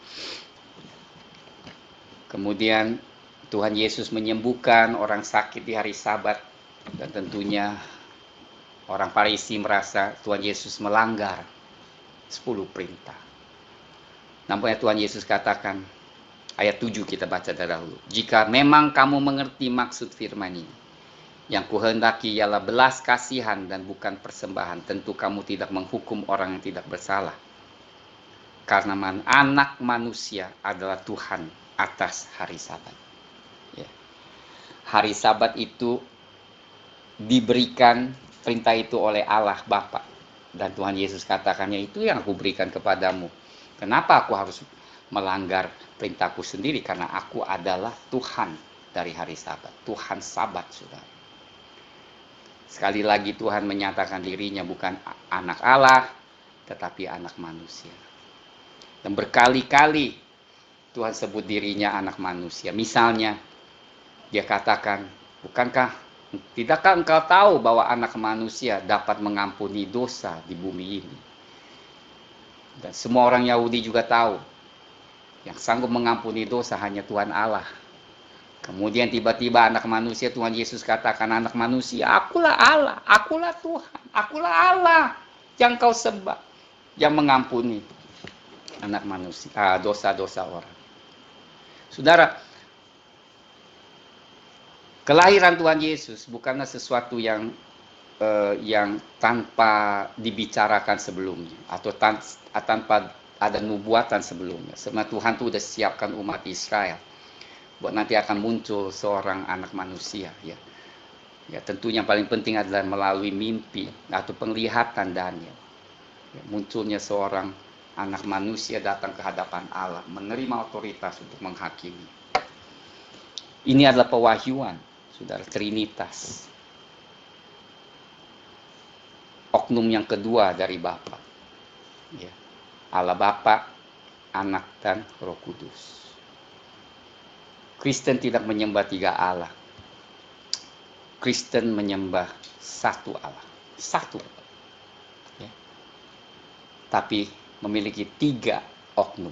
Kemudian Tuhan Yesus menyembuhkan orang sakit di hari Sabat, dan tentunya orang Farisi merasa Tuhan Yesus melanggar sepuluh perintah. Nampaknya Tuhan Yesus katakan, ayat tujuh kita baca dahulu, jika memang kamu mengerti maksud firman ini, yang kuhendaki ialah belas kasihan dan bukan persembahan, tentu kamu tidak menghukum orang yang tidak bersalah, karena man, anak manusia adalah Tuhan atas hari Sabat. Ya. Hari Sabat itu diberikan perintah itu oleh Allah Bapa, dan Tuhan Yesus katakannya, itu yang aku berikan kepadamu. Kenapa aku harus melanggar perintahku sendiri? Karena aku adalah Tuhan dari hari Sabat, Tuhan Sabat, saudara. Sekali lagi Tuhan menyatakan dirinya bukan anak Allah, tetapi anak manusia. Dan berkali-kali Tuhan sebut dirinya anak manusia. Misalnya dia katakan, bukankah, tidakkah engkau tahu bahwa anak manusia dapat mengampuni dosa di bumi ini? Dan semua orang Yahudi juga tahu, yang sanggup mengampuni dosa hanya Tuhan Allah. Kemudian tiba-tiba anak manusia, Tuhan Yesus katakan, anak manusia, akulah Allah, akulah Tuhan, akulah Allah yang kau sembah, yang mengampuni anak manusia, dosa-dosa orang. Saudara, kelahiran Tuhan Yesus bukanlah sesuatu yang uh, yang tanpa dibicarakan sebelumnya, atau tan tanpa ada nubuatan sebelumnya. Sebenarnya Tuhan tuh udah siapkan umat Israel buat nanti akan muncul seorang anak manusia, ya. Ya, tentu yang paling penting adalah melalui mimpi atau penglihatan Daniel. Ya, munculnya seorang anak manusia datang ke hadapan Allah, menerima otoritas untuk menghakimi. Ini adalah pewahyuan, saudara, Trinitas. Oknum yang kedua dari Bapa. Ya. Allah Bapa, Anak, dan Roh Kudus. Kristen tidak menyembah tiga Allah. Kristen menyembah satu Allah. Satu. Ya. Tapi memiliki tiga oknum.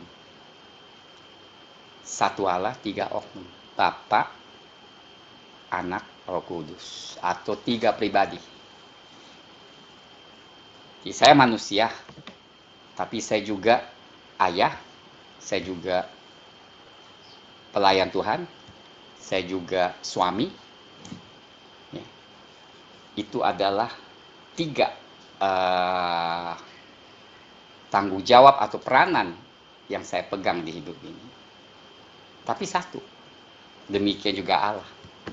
Satu Allah, tiga oknum. Bapa, Anak, Roh Kudus. Atau tiga pribadi. Jadi saya manusia, tapi saya juga ayah, saya juga pelayan Tuhan, saya juga suami. Ya. Itu adalah tiga uh, tanggung jawab atau peranan yang saya pegang di hidup ini. Tapi satu, demikian juga Allah.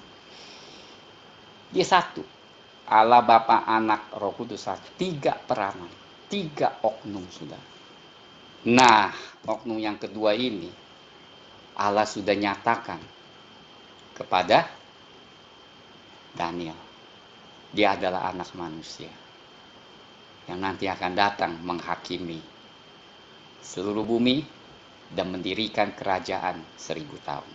Dia satu. Allah, Bapa, Anak, Roh Kudus satu. Tiga peranan, tiga oknum sudah. Nah, oknum yang kedua ini Allah sudah nyatakan kepada Daniel. Dia adalah anak manusia yang nanti akan datang menghakimi seluruh bumi dan mendirikan kerajaan seribu tahun.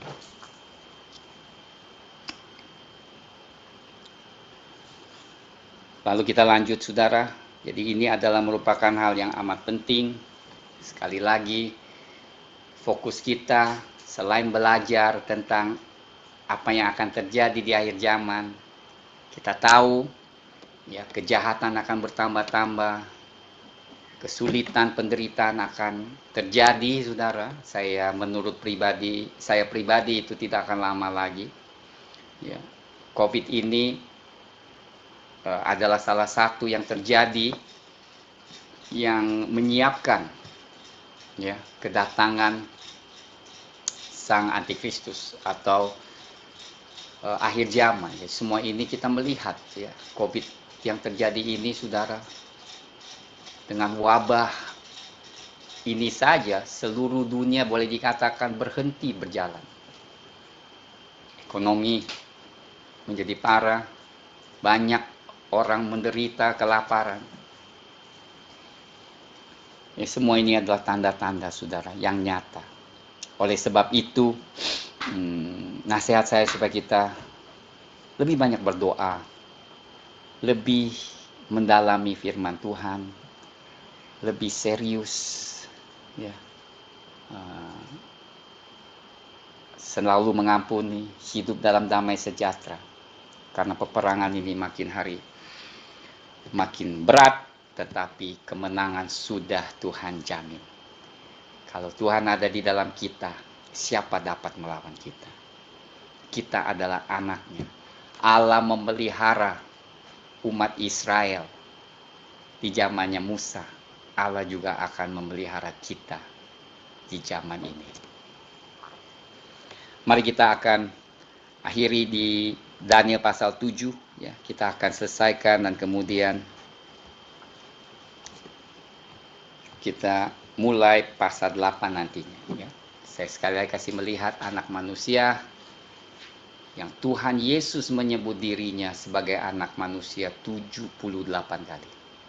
Lalu kita lanjut, saudara. Jadi ini adalah merupakan hal yang amat penting. Sekali lagi, fokus kita selain belajar tentang apa yang akan terjadi di akhir zaman, kita tahu ya kejahatan akan bertambah-tambah, kesulitan, penderitaan akan terjadi, saudara. Saya menurut pribadi, saya pribadi itu tidak akan lama lagi. Ya, COVID ini adalah salah satu yang terjadi yang menyiapkan ya kedatangan sang antikristus atau uh, akhir zaman. Ya, semua ini kita melihat ya COVID yang terjadi ini, saudara, dengan wabah ini saja seluruh dunia boleh dikatakan berhenti berjalan. Ekonomi menjadi parah, banyak orang menderita kelaparan. Ya, semua ini adalah tanda-tanda, saudara, yang nyata. Oleh sebab itu, hmm, nasihat saya supaya kita lebih banyak berdoa, lebih mendalami firman Tuhan, lebih serius, ya, uh, selalu mengampuni, hidup dalam damai sejahtera. Karena peperangan ini makin hari makin berat, tetapi kemenangan sudah Tuhan jamin. Kalau Tuhan ada di dalam kita, siapa dapat melawan kita? Kita adalah anaknya. Allah memelihara umat Israel di zamannya Musa. Allah juga akan memelihara kita di zaman ini. Mari kita akan akhiri di Daniel pasal tujuh, ya, kita akan selesaikan dan kemudian kita mulai pasal delapan nantinya. Ya. Saya sekali lagi kasih melihat anak manusia yang Tuhan Yesus menyebut dirinya sebagai anak manusia tujuh puluh delapan kali.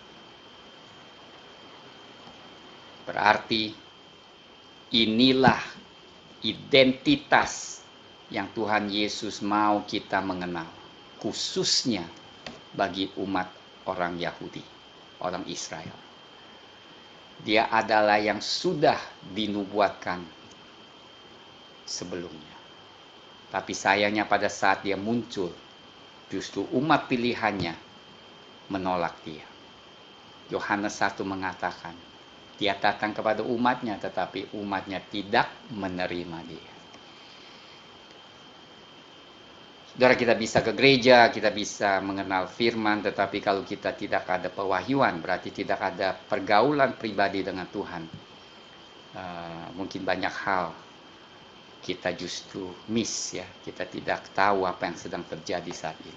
Berarti inilah identitas yang Tuhan Yesus mau kita mengenal, khususnya bagi umat orang Yahudi, orang Israel. Dia adalah yang sudah dinubuatkan sebelumnya. Tapi sayangnya pada saat dia muncul, justru umat pilihannya menolak dia. Yohanes satu mengatakan, dia datang kepada umatnya, tetapi umatnya tidak menerima dia. Saudara, kita bisa ke gereja, kita bisa mengenal firman, tetapi kalau kita tidak ada pewahyuan, berarti tidak ada pergaulan pribadi dengan Tuhan. Uh, mungkin banyak hal kita justru miss ya, kita tidak tahu apa yang sedang terjadi saat ini.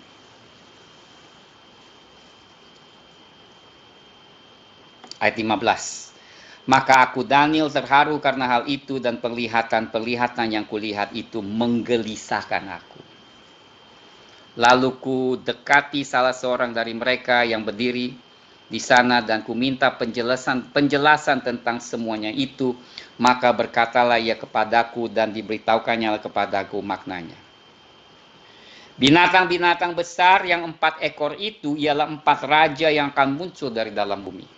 Ayat lima belas. Maka aku Daniel terharu karena hal itu, dan penglihatan-penglihatan yang kulihat itu menggelisahkan aku. Lalu ku dekati salah seorang dari mereka yang berdiri di sana, dan ku minta penjelasan penjelasan tentang semuanya itu. Maka berkatalah ia kepadaku, dan diberitahukannya kepadaku maknanya. Binatang-binatang besar yang empat ekor itu ialah empat raja yang akan muncul dari dalam bumi.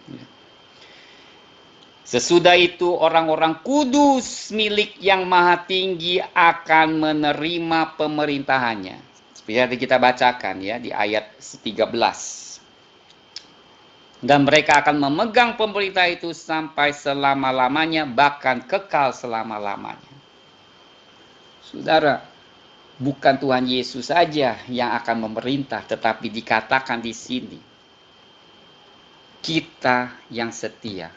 Sesudah itu orang-orang kudus milik yang maha tinggi akan menerima pemerintahannya. Seperti kita bacakan ya di ayat tiga belas. Dan mereka akan memegang pemerintah itu sampai selama-lamanya, bahkan kekal selama-lamanya. Saudara, bukan Tuhan Yesus saja yang akan memerintah, tetapi dikatakan di sini, kita yang setia.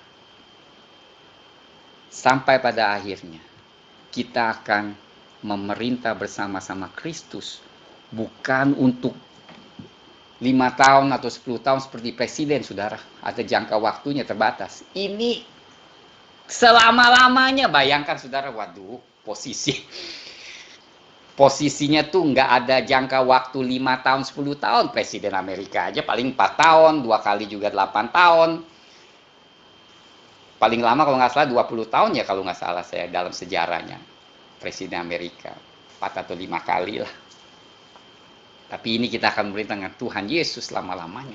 Sampai pada akhirnya, kita akan memerintah bersama-sama Kristus. Bukan untuk lima tahun atau sepuluh tahun seperti presiden, saudara. Ada jangka waktunya terbatas. Ini selama-lamanya, bayangkan saudara, waduh, posisi. Posisinya tuh nggak ada jangka waktu lima tahun, sepuluh tahun. Presiden Amerika aja paling empat tahun, dua kali juga delapan tahun. Paling lama kalau nggak salah dua puluh tahun ya, kalau nggak salah saya dalam sejarahnya. Presiden Amerika, empat atau lima kali lah. Tapi ini kita akan memerintah dengan Tuhan Yesus lama-lamanya.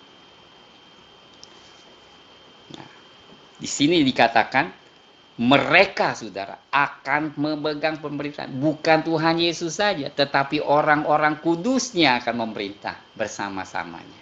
Nah, di sini dikatakan, mereka saudara akan memegang pemerintahan. Bukan Tuhan Yesus saja, tetapi orang-orang kudusnya akan memerintah bersama-samanya.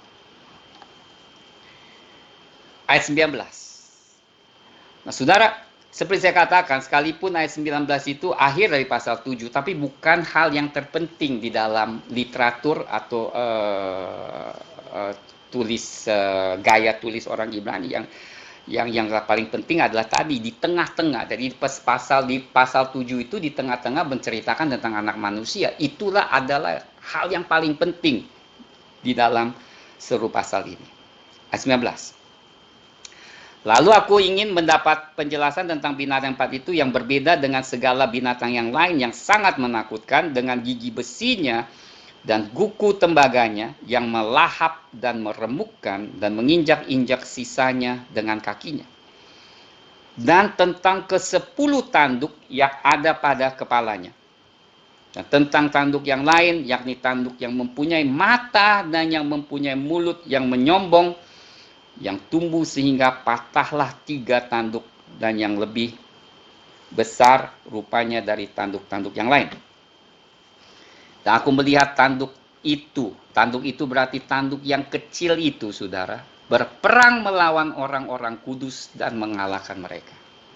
Ayat sembilan belas. Nah saudara, seperti saya katakan, sekalipun ayat sembilan belas itu akhir dari pasal tujuh, tapi bukan hal yang terpenting di dalam literatur atau uh, uh, tulis uh, gaya tulis orang Ibrani. Yang yang yang paling penting adalah tadi di tengah-tengah. Jadi pasal di pasal tujuh itu di tengah-tengah menceritakan tentang anak manusia. Itulah adalah hal yang paling penting di dalam seluruh pasal ini. Ayat sembilan belas. Lalu aku ingin mendapat penjelasan tentang binatang empat itu yang berbeda dengan segala binatang yang lain yang sangat menakutkan, dengan gigi besinya dan kuku tembaganya yang melahap dan meremukkan dan menginjak-injak sisanya dengan kakinya. Dan tentang kesepuluh tanduk yang ada pada kepalanya. Dan tentang tanduk yang lain, yakni tanduk yang mempunyai mata dan yang mempunyai mulut yang menyombong, yang tumbuh sehingga patahlah tiga tanduk, dan yang lebih besar rupanya dari tanduk-tanduk yang lain. Dan aku melihat tanduk itu, tanduk itu berarti tanduk yang kecil itu, saudara, berperang melawan orang-orang kudus dan mengalahkan mereka.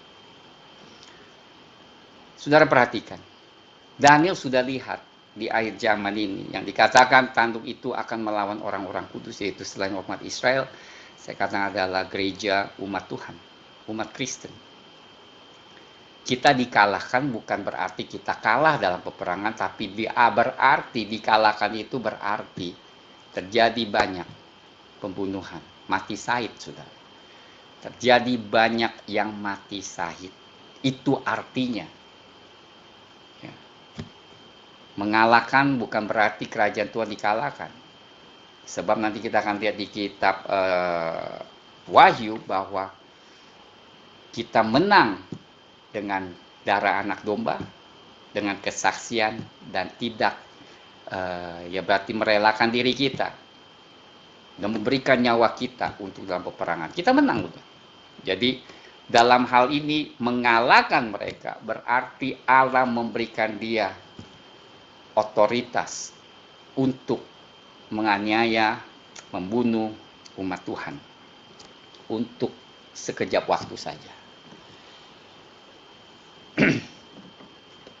Saudara perhatikan, Daniel sudah lihat di akhir zaman ini yang dikatakan tanduk itu akan melawan orang-orang kudus, yaitu selain umat Israel, saya katakan adalah gereja umat Tuhan, umat Kristen. Kita dikalahkan bukan berarti kita kalah dalam peperangan, tapi dia berarti dikalahkan itu berarti terjadi banyak pembunuhan, mati syahid, saudara. Terjadi banyak yang mati syahid. Itu artinya ya, mengalahkan bukan berarti kerajaan Tuhan dikalahkan. Sebab nanti kita akan lihat di kitab uh, Wahyu bahwa kita menang dengan darah anak domba, dengan kesaksian, dan tidak uh, ya berarti merelakan diri kita dan memberikan nyawa kita untuk dalam peperangan. Kita menang, bukan? Jadi dalam hal ini mengalahkan mereka berarti Allah memberikan dia otoritas untuk menganiaya, membunuh umat Tuhan untuk sekejap waktu saja.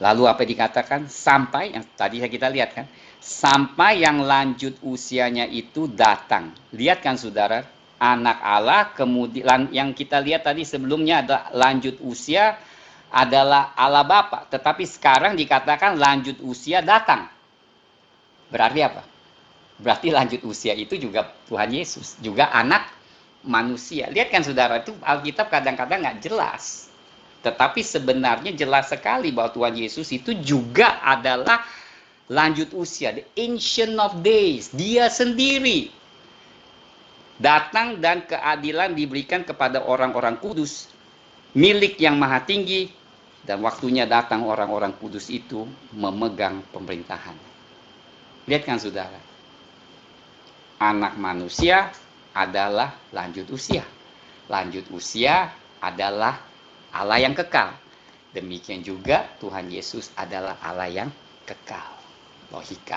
Lalu apa dikatakan? Sampai, yang tadi kita lihat kan, sampai yang lanjut usianya itu datang. Lihat kan saudara, anak Allah, kemudian yang kita lihat tadi sebelumnya ada lanjut usia adalah Allah Bapa, tetapi sekarang dikatakan lanjut usia datang. Berarti apa? Berarti lanjut usia itu juga Tuhan Yesus, juga anak manusia. Lihat kan saudara, itu Alkitab kadang-kadang nggak jelas. Tetapi sebenarnya jelas sekali bahwa Tuhan Yesus itu juga adalah lanjut usia, the Ancient of Days. Dia sendiri datang dan keadilan diberikan kepada orang-orang kudus, milik yang maha tinggi, dan waktunya datang orang-orang kudus itu memegang pemerintahan. Lihat kan saudara, anak manusia adalah lanjut usia. Lanjut usia adalah Allah yang kekal. Demikian juga Tuhan Yesus adalah Allah yang kekal. Logika.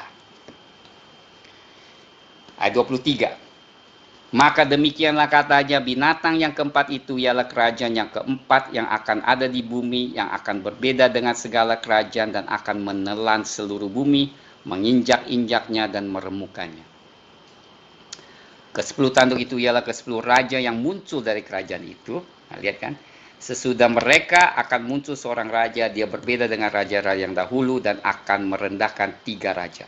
Ayat dua puluh tiga. Maka demikianlah katanya, binatang yang keempat itu ialah kerajaan yang keempat yang akan ada di bumi, yang akan berbeda dengan segala kerajaan dan akan menelan seluruh bumi, menginjak-injaknya dan meremukannya. Kesepuluh tanduk itu ialah kesepuluh raja yang muncul dari kerajaan itu. Nah, lihat kan? Sesudah mereka akan muncul seorang raja, dia berbeda dengan raja-raja yang dahulu dan akan merendahkan tiga raja.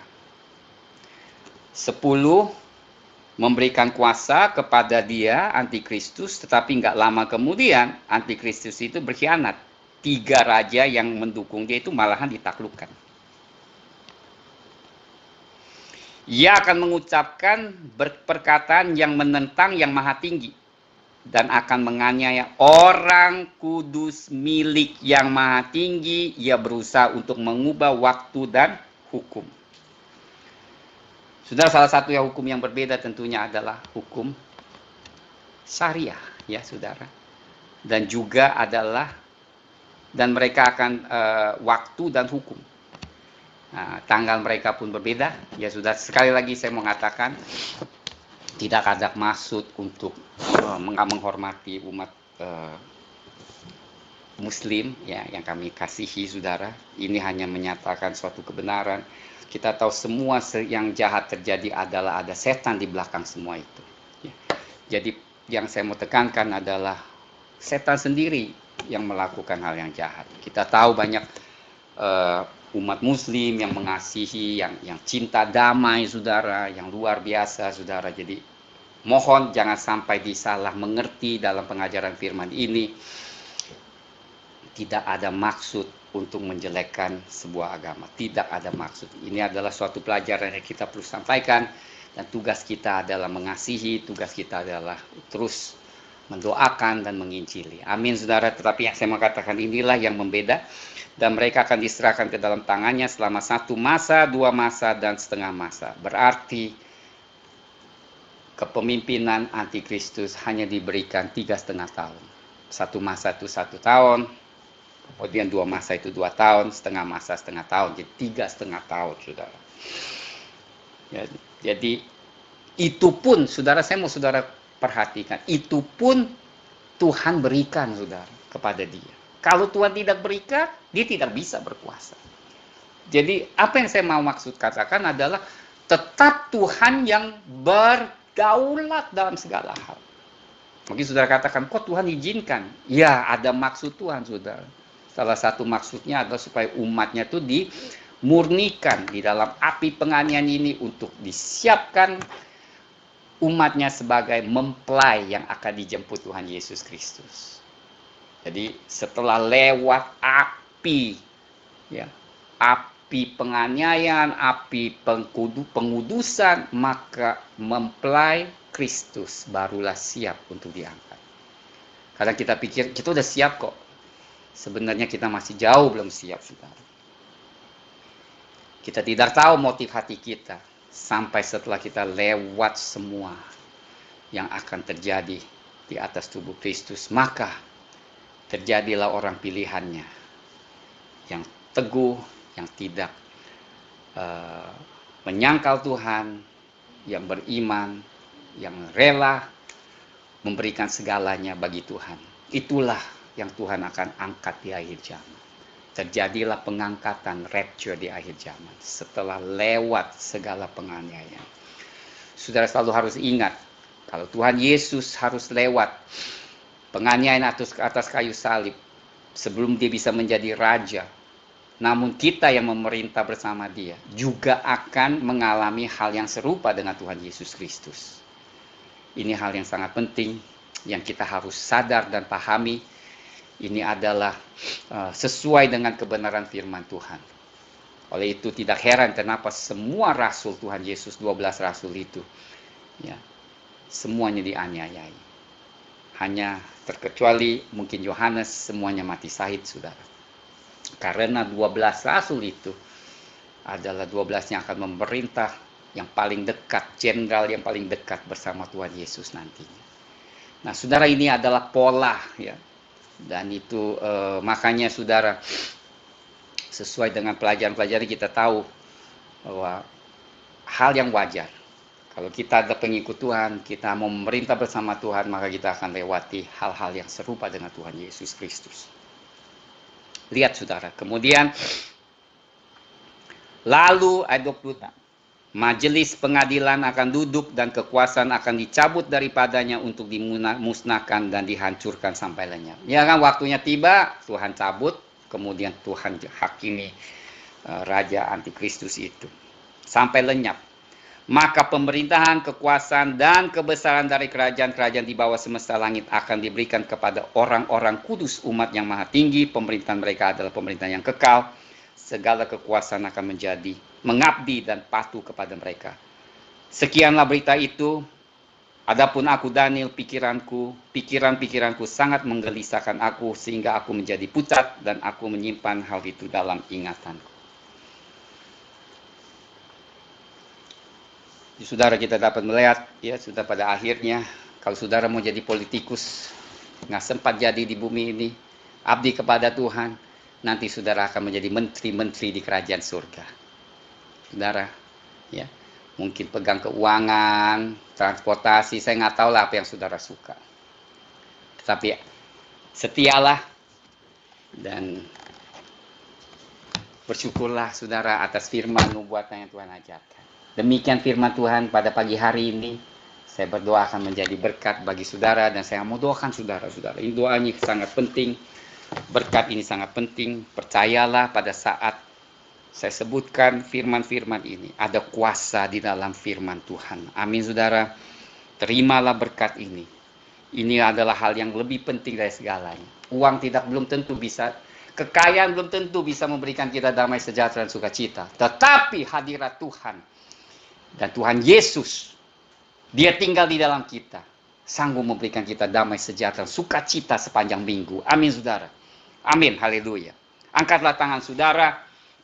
Sepuluh memberikan kuasa kepada dia, antikristus, tetapi nggak lama kemudian antikristus itu berkhianat. Tiga raja yang mendukung dia itu malahan ditaklukkan. Ia akan mengucapkan perkataan yang menentang yang maha tinggi dan akan menganiaya orang kudus milik yang maha tinggi. Ia berusaha untuk mengubah waktu dan hukum. Sudah salah satu yang hukum yang berbeda tentunya adalah hukum syariah, ya saudara. Dan juga adalah, dan mereka akan uh, waktu dan hukum. Nah, tanggal mereka pun berbeda. Ya sudah, sekali lagi saya mengatakan, tidak ada maksud untuk uh, menghormati umat uh, Muslim ya yang kami kasihi saudara. Ini hanya menyatakan suatu kebenaran. Kita tahu semua yang jahat terjadi adalah ada setan di belakang semua itu. Ya. Jadi yang saya mau tekankan adalah setan sendiri yang melakukan hal yang jahat. Kita tahu banyak uh, umat Muslim yang mengasihi, yang yang cinta damai, saudara, yang luar biasa, saudara. Jadi mohon jangan sampai disalah mengerti dalam pengajaran firman ini. Tidak ada maksud untuk menjelekkan sebuah agama. Tidak ada maksud. Ini adalah suatu pelajaran yang kita perlu sampaikan. Dan tugas kita adalah mengasihi, tugas kita adalah terus mendoakan dan menginjili. Amin, saudara. Tetapi yang saya mau katakan inilah yang membeda. Dan mereka akan diserahkan ke dalam tangannya selama satu masa, dua masa, dan setengah masa. Berarti kepemimpinan antikristus hanya diberikan tiga setengah tahun. Satu masa itu satu tahun, kemudian dua masa itu dua tahun, setengah masa setengah tahun, jadi tiga setengah tahun, saudara. Ya, jadi itu pun, saudara, saya mau saudara perhatikan, itu pun Tuhan berikan, saudara, kepada dia. Kalau Tuhan tidak berikan, dia tidak bisa berkuasa. Jadi apa yang saya mau maksud katakan adalah tetap Tuhan yang berdaulat dalam segala hal. Mungkin saudara katakan, kok Tuhan izinkan? Ya, ada maksud Tuhan, saudara. Salah satu maksudnya adalah supaya umatnya itu dimurnikan di dalam api penganiayaan ini untuk disiapkan umatnya sebagai mempelai yang akan dijemput Tuhan Yesus Kristus. Jadi setelah lewat api, ya, api penganiayaan, api pengkudu, pengudusan, maka mempelai Kristus barulah siap untuk diangkat. Kadang kita pikir kita udah siap kok. Sebenarnya kita masih jauh belum siap, saudara. Kita tidak tahu motif hati kita sampai setelah kita lewat semua yang akan terjadi di atas tubuh Kristus, maka terjadilah orang pilihannya yang teguh, yang tidak uh, menyangkal Tuhan, yang beriman, yang rela memberikan segalanya bagi Tuhan. Itulah yang Tuhan akan angkat di akhir zaman. terjadilah pengangkatan, rapture di akhir zaman. Setelah lewat segala penganiayaan. Saudara selalu harus ingat, kalau Tuhan Yesus harus lewat penganiayaan atas, atas kayu salib, sebelum dia bisa menjadi raja, namun kita yang memerintah bersama dia, juga akan mengalami hal yang serupa dengan Tuhan Yesus Kristus. Ini hal yang sangat penting, yang kita harus sadar dan pahami. Ini adalah uh, sesuai dengan kebenaran firman Tuhan. Oleh itu tidak heran kenapa semua rasul Tuhan Yesus, dua belas rasul itu, ya, semuanya dianiayai. Hanya terkecuali mungkin Yohanes, semuanya mati syahid, saudara. Karena dua belas rasul itu adalah dua belas yang akan memerintah, yang paling dekat, jenderal yang paling dekat bersama Tuhan Yesus nantinya. Nah, saudara, ini adalah pola, ya. Dan itu eh, makanya saudara, sesuai dengan pelajaran-pelajaran kita tahu bahwa hal yang wajar. Kalau kita ada pengikut Tuhan, kita mau memerintah bersama Tuhan, maka kita akan lewati hal-hal yang serupa dengan Tuhan Yesus Kristus. Lihat saudara, kemudian lalu ayat dua puluh enam. Majelis pengadilan akan duduk dan kekuasaan akan dicabut daripadanya untuk dimusnahkan dan dihancurkan sampai lenyap. Ya kan, waktunya tiba, Tuhan cabut, kemudian Tuhan hakimi uh, Raja Antikristus itu sampai lenyap. Maka pemerintahan, kekuasaan, dan kebesaran dari kerajaan-kerajaan di bawah semesta langit akan diberikan kepada orang-orang kudus umat yang maha tinggi. Pemerintahan mereka adalah pemerintahan yang kekal. Segala kekuasaan akan menjadi mengabdi dan patuh kepada mereka. Sekianlah berita itu. Adapun aku Daniel, pikiranku, pikiran-pikiranku sangat menggelisahkan aku sehingga aku menjadi pucat dan aku menyimpan hal itu dalam ingatanku. Saudara, kita dapat melihat, ya, sudah pada akhirnya, kalau saudara mau jadi politikus, nggak sempat jadi di bumi ini, abdi kepada Tuhan, nanti saudara akan menjadi menteri-menteri di kerajaan surga. Saudara, ya, mungkin pegang keuangan, transportasi, saya nggak tahu lah apa yang saudara suka. Tapi setialah dan bersyukurlah saudara atas firman nubuatan yang Tuhan ajarkan. Demikian firman Tuhan pada pagi hari ini. Saya berdoa akan menjadi berkat bagi saudara dan saya mau doakan saudara-saudara. Ini doanya sangat penting. Berkat ini sangat penting. Percayalah pada saat saya sebutkan firman-firman ini, ada kuasa di dalam firman Tuhan. Amin saudara. Terimalah berkat ini. Ini adalah hal yang lebih penting dari segalanya. Uang tidak belum tentu bisa, kekayaan belum tentu bisa memberikan kita damai sejahtera dan sukacita. Tetapi hadirat Tuhan dan Tuhan Yesus, dia tinggal di dalam kita, sanggup memberikan kita damai sejahtera, sukacita sepanjang minggu. Amin saudara. Amin, haleluya. Angkatlah tangan saudara,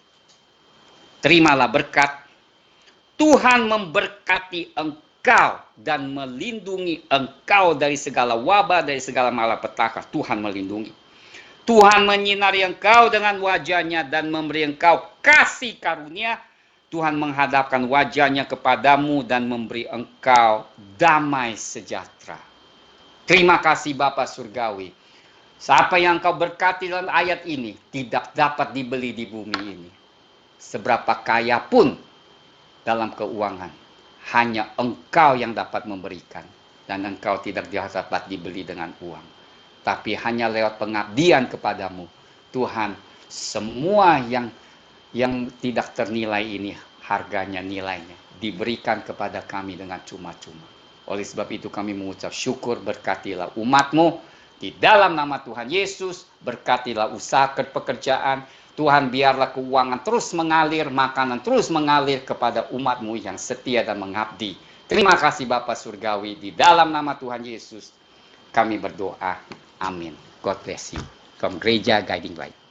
terimalah berkat. Tuhan memberkati engkau dan melindungi engkau dari segala wabah, dari segala malapetaka. Tuhan melindungi. Tuhan menyinari engkau dengan wajahnya dan memberi engkau kasih karunia. Tuhan menghadapkan wajahnya kepadamu dan memberi engkau damai sejahtera. Terima kasih Bapa Surgawi. Siapa yang engkau berkati dalam ayat ini tidak dapat dibeli di bumi ini. Seberapa kaya pun dalam keuangan, hanya engkau yang dapat memberikan. Dan engkau tidak dapat dibeli dengan uang. Tapi hanya lewat pengabdian kepadamu. Tuhan, semua yang yang tidak ternilai ini, harganya, nilainya, diberikan kepada kami dengan cuma-cuma. Oleh sebab itu kami mengucap syukur, berkatilah umatmu, di dalam nama Tuhan Yesus, berkatilah usaha pekerjaan, Tuhan biarlah keuangan terus mengalir, makanan terus mengalir kepada umatmu yang setia dan mengabdi. Terima kasih Bapa Surgawi, di dalam nama Tuhan Yesus, kami berdoa, amin. God bless you. From Gereja Guiding Light.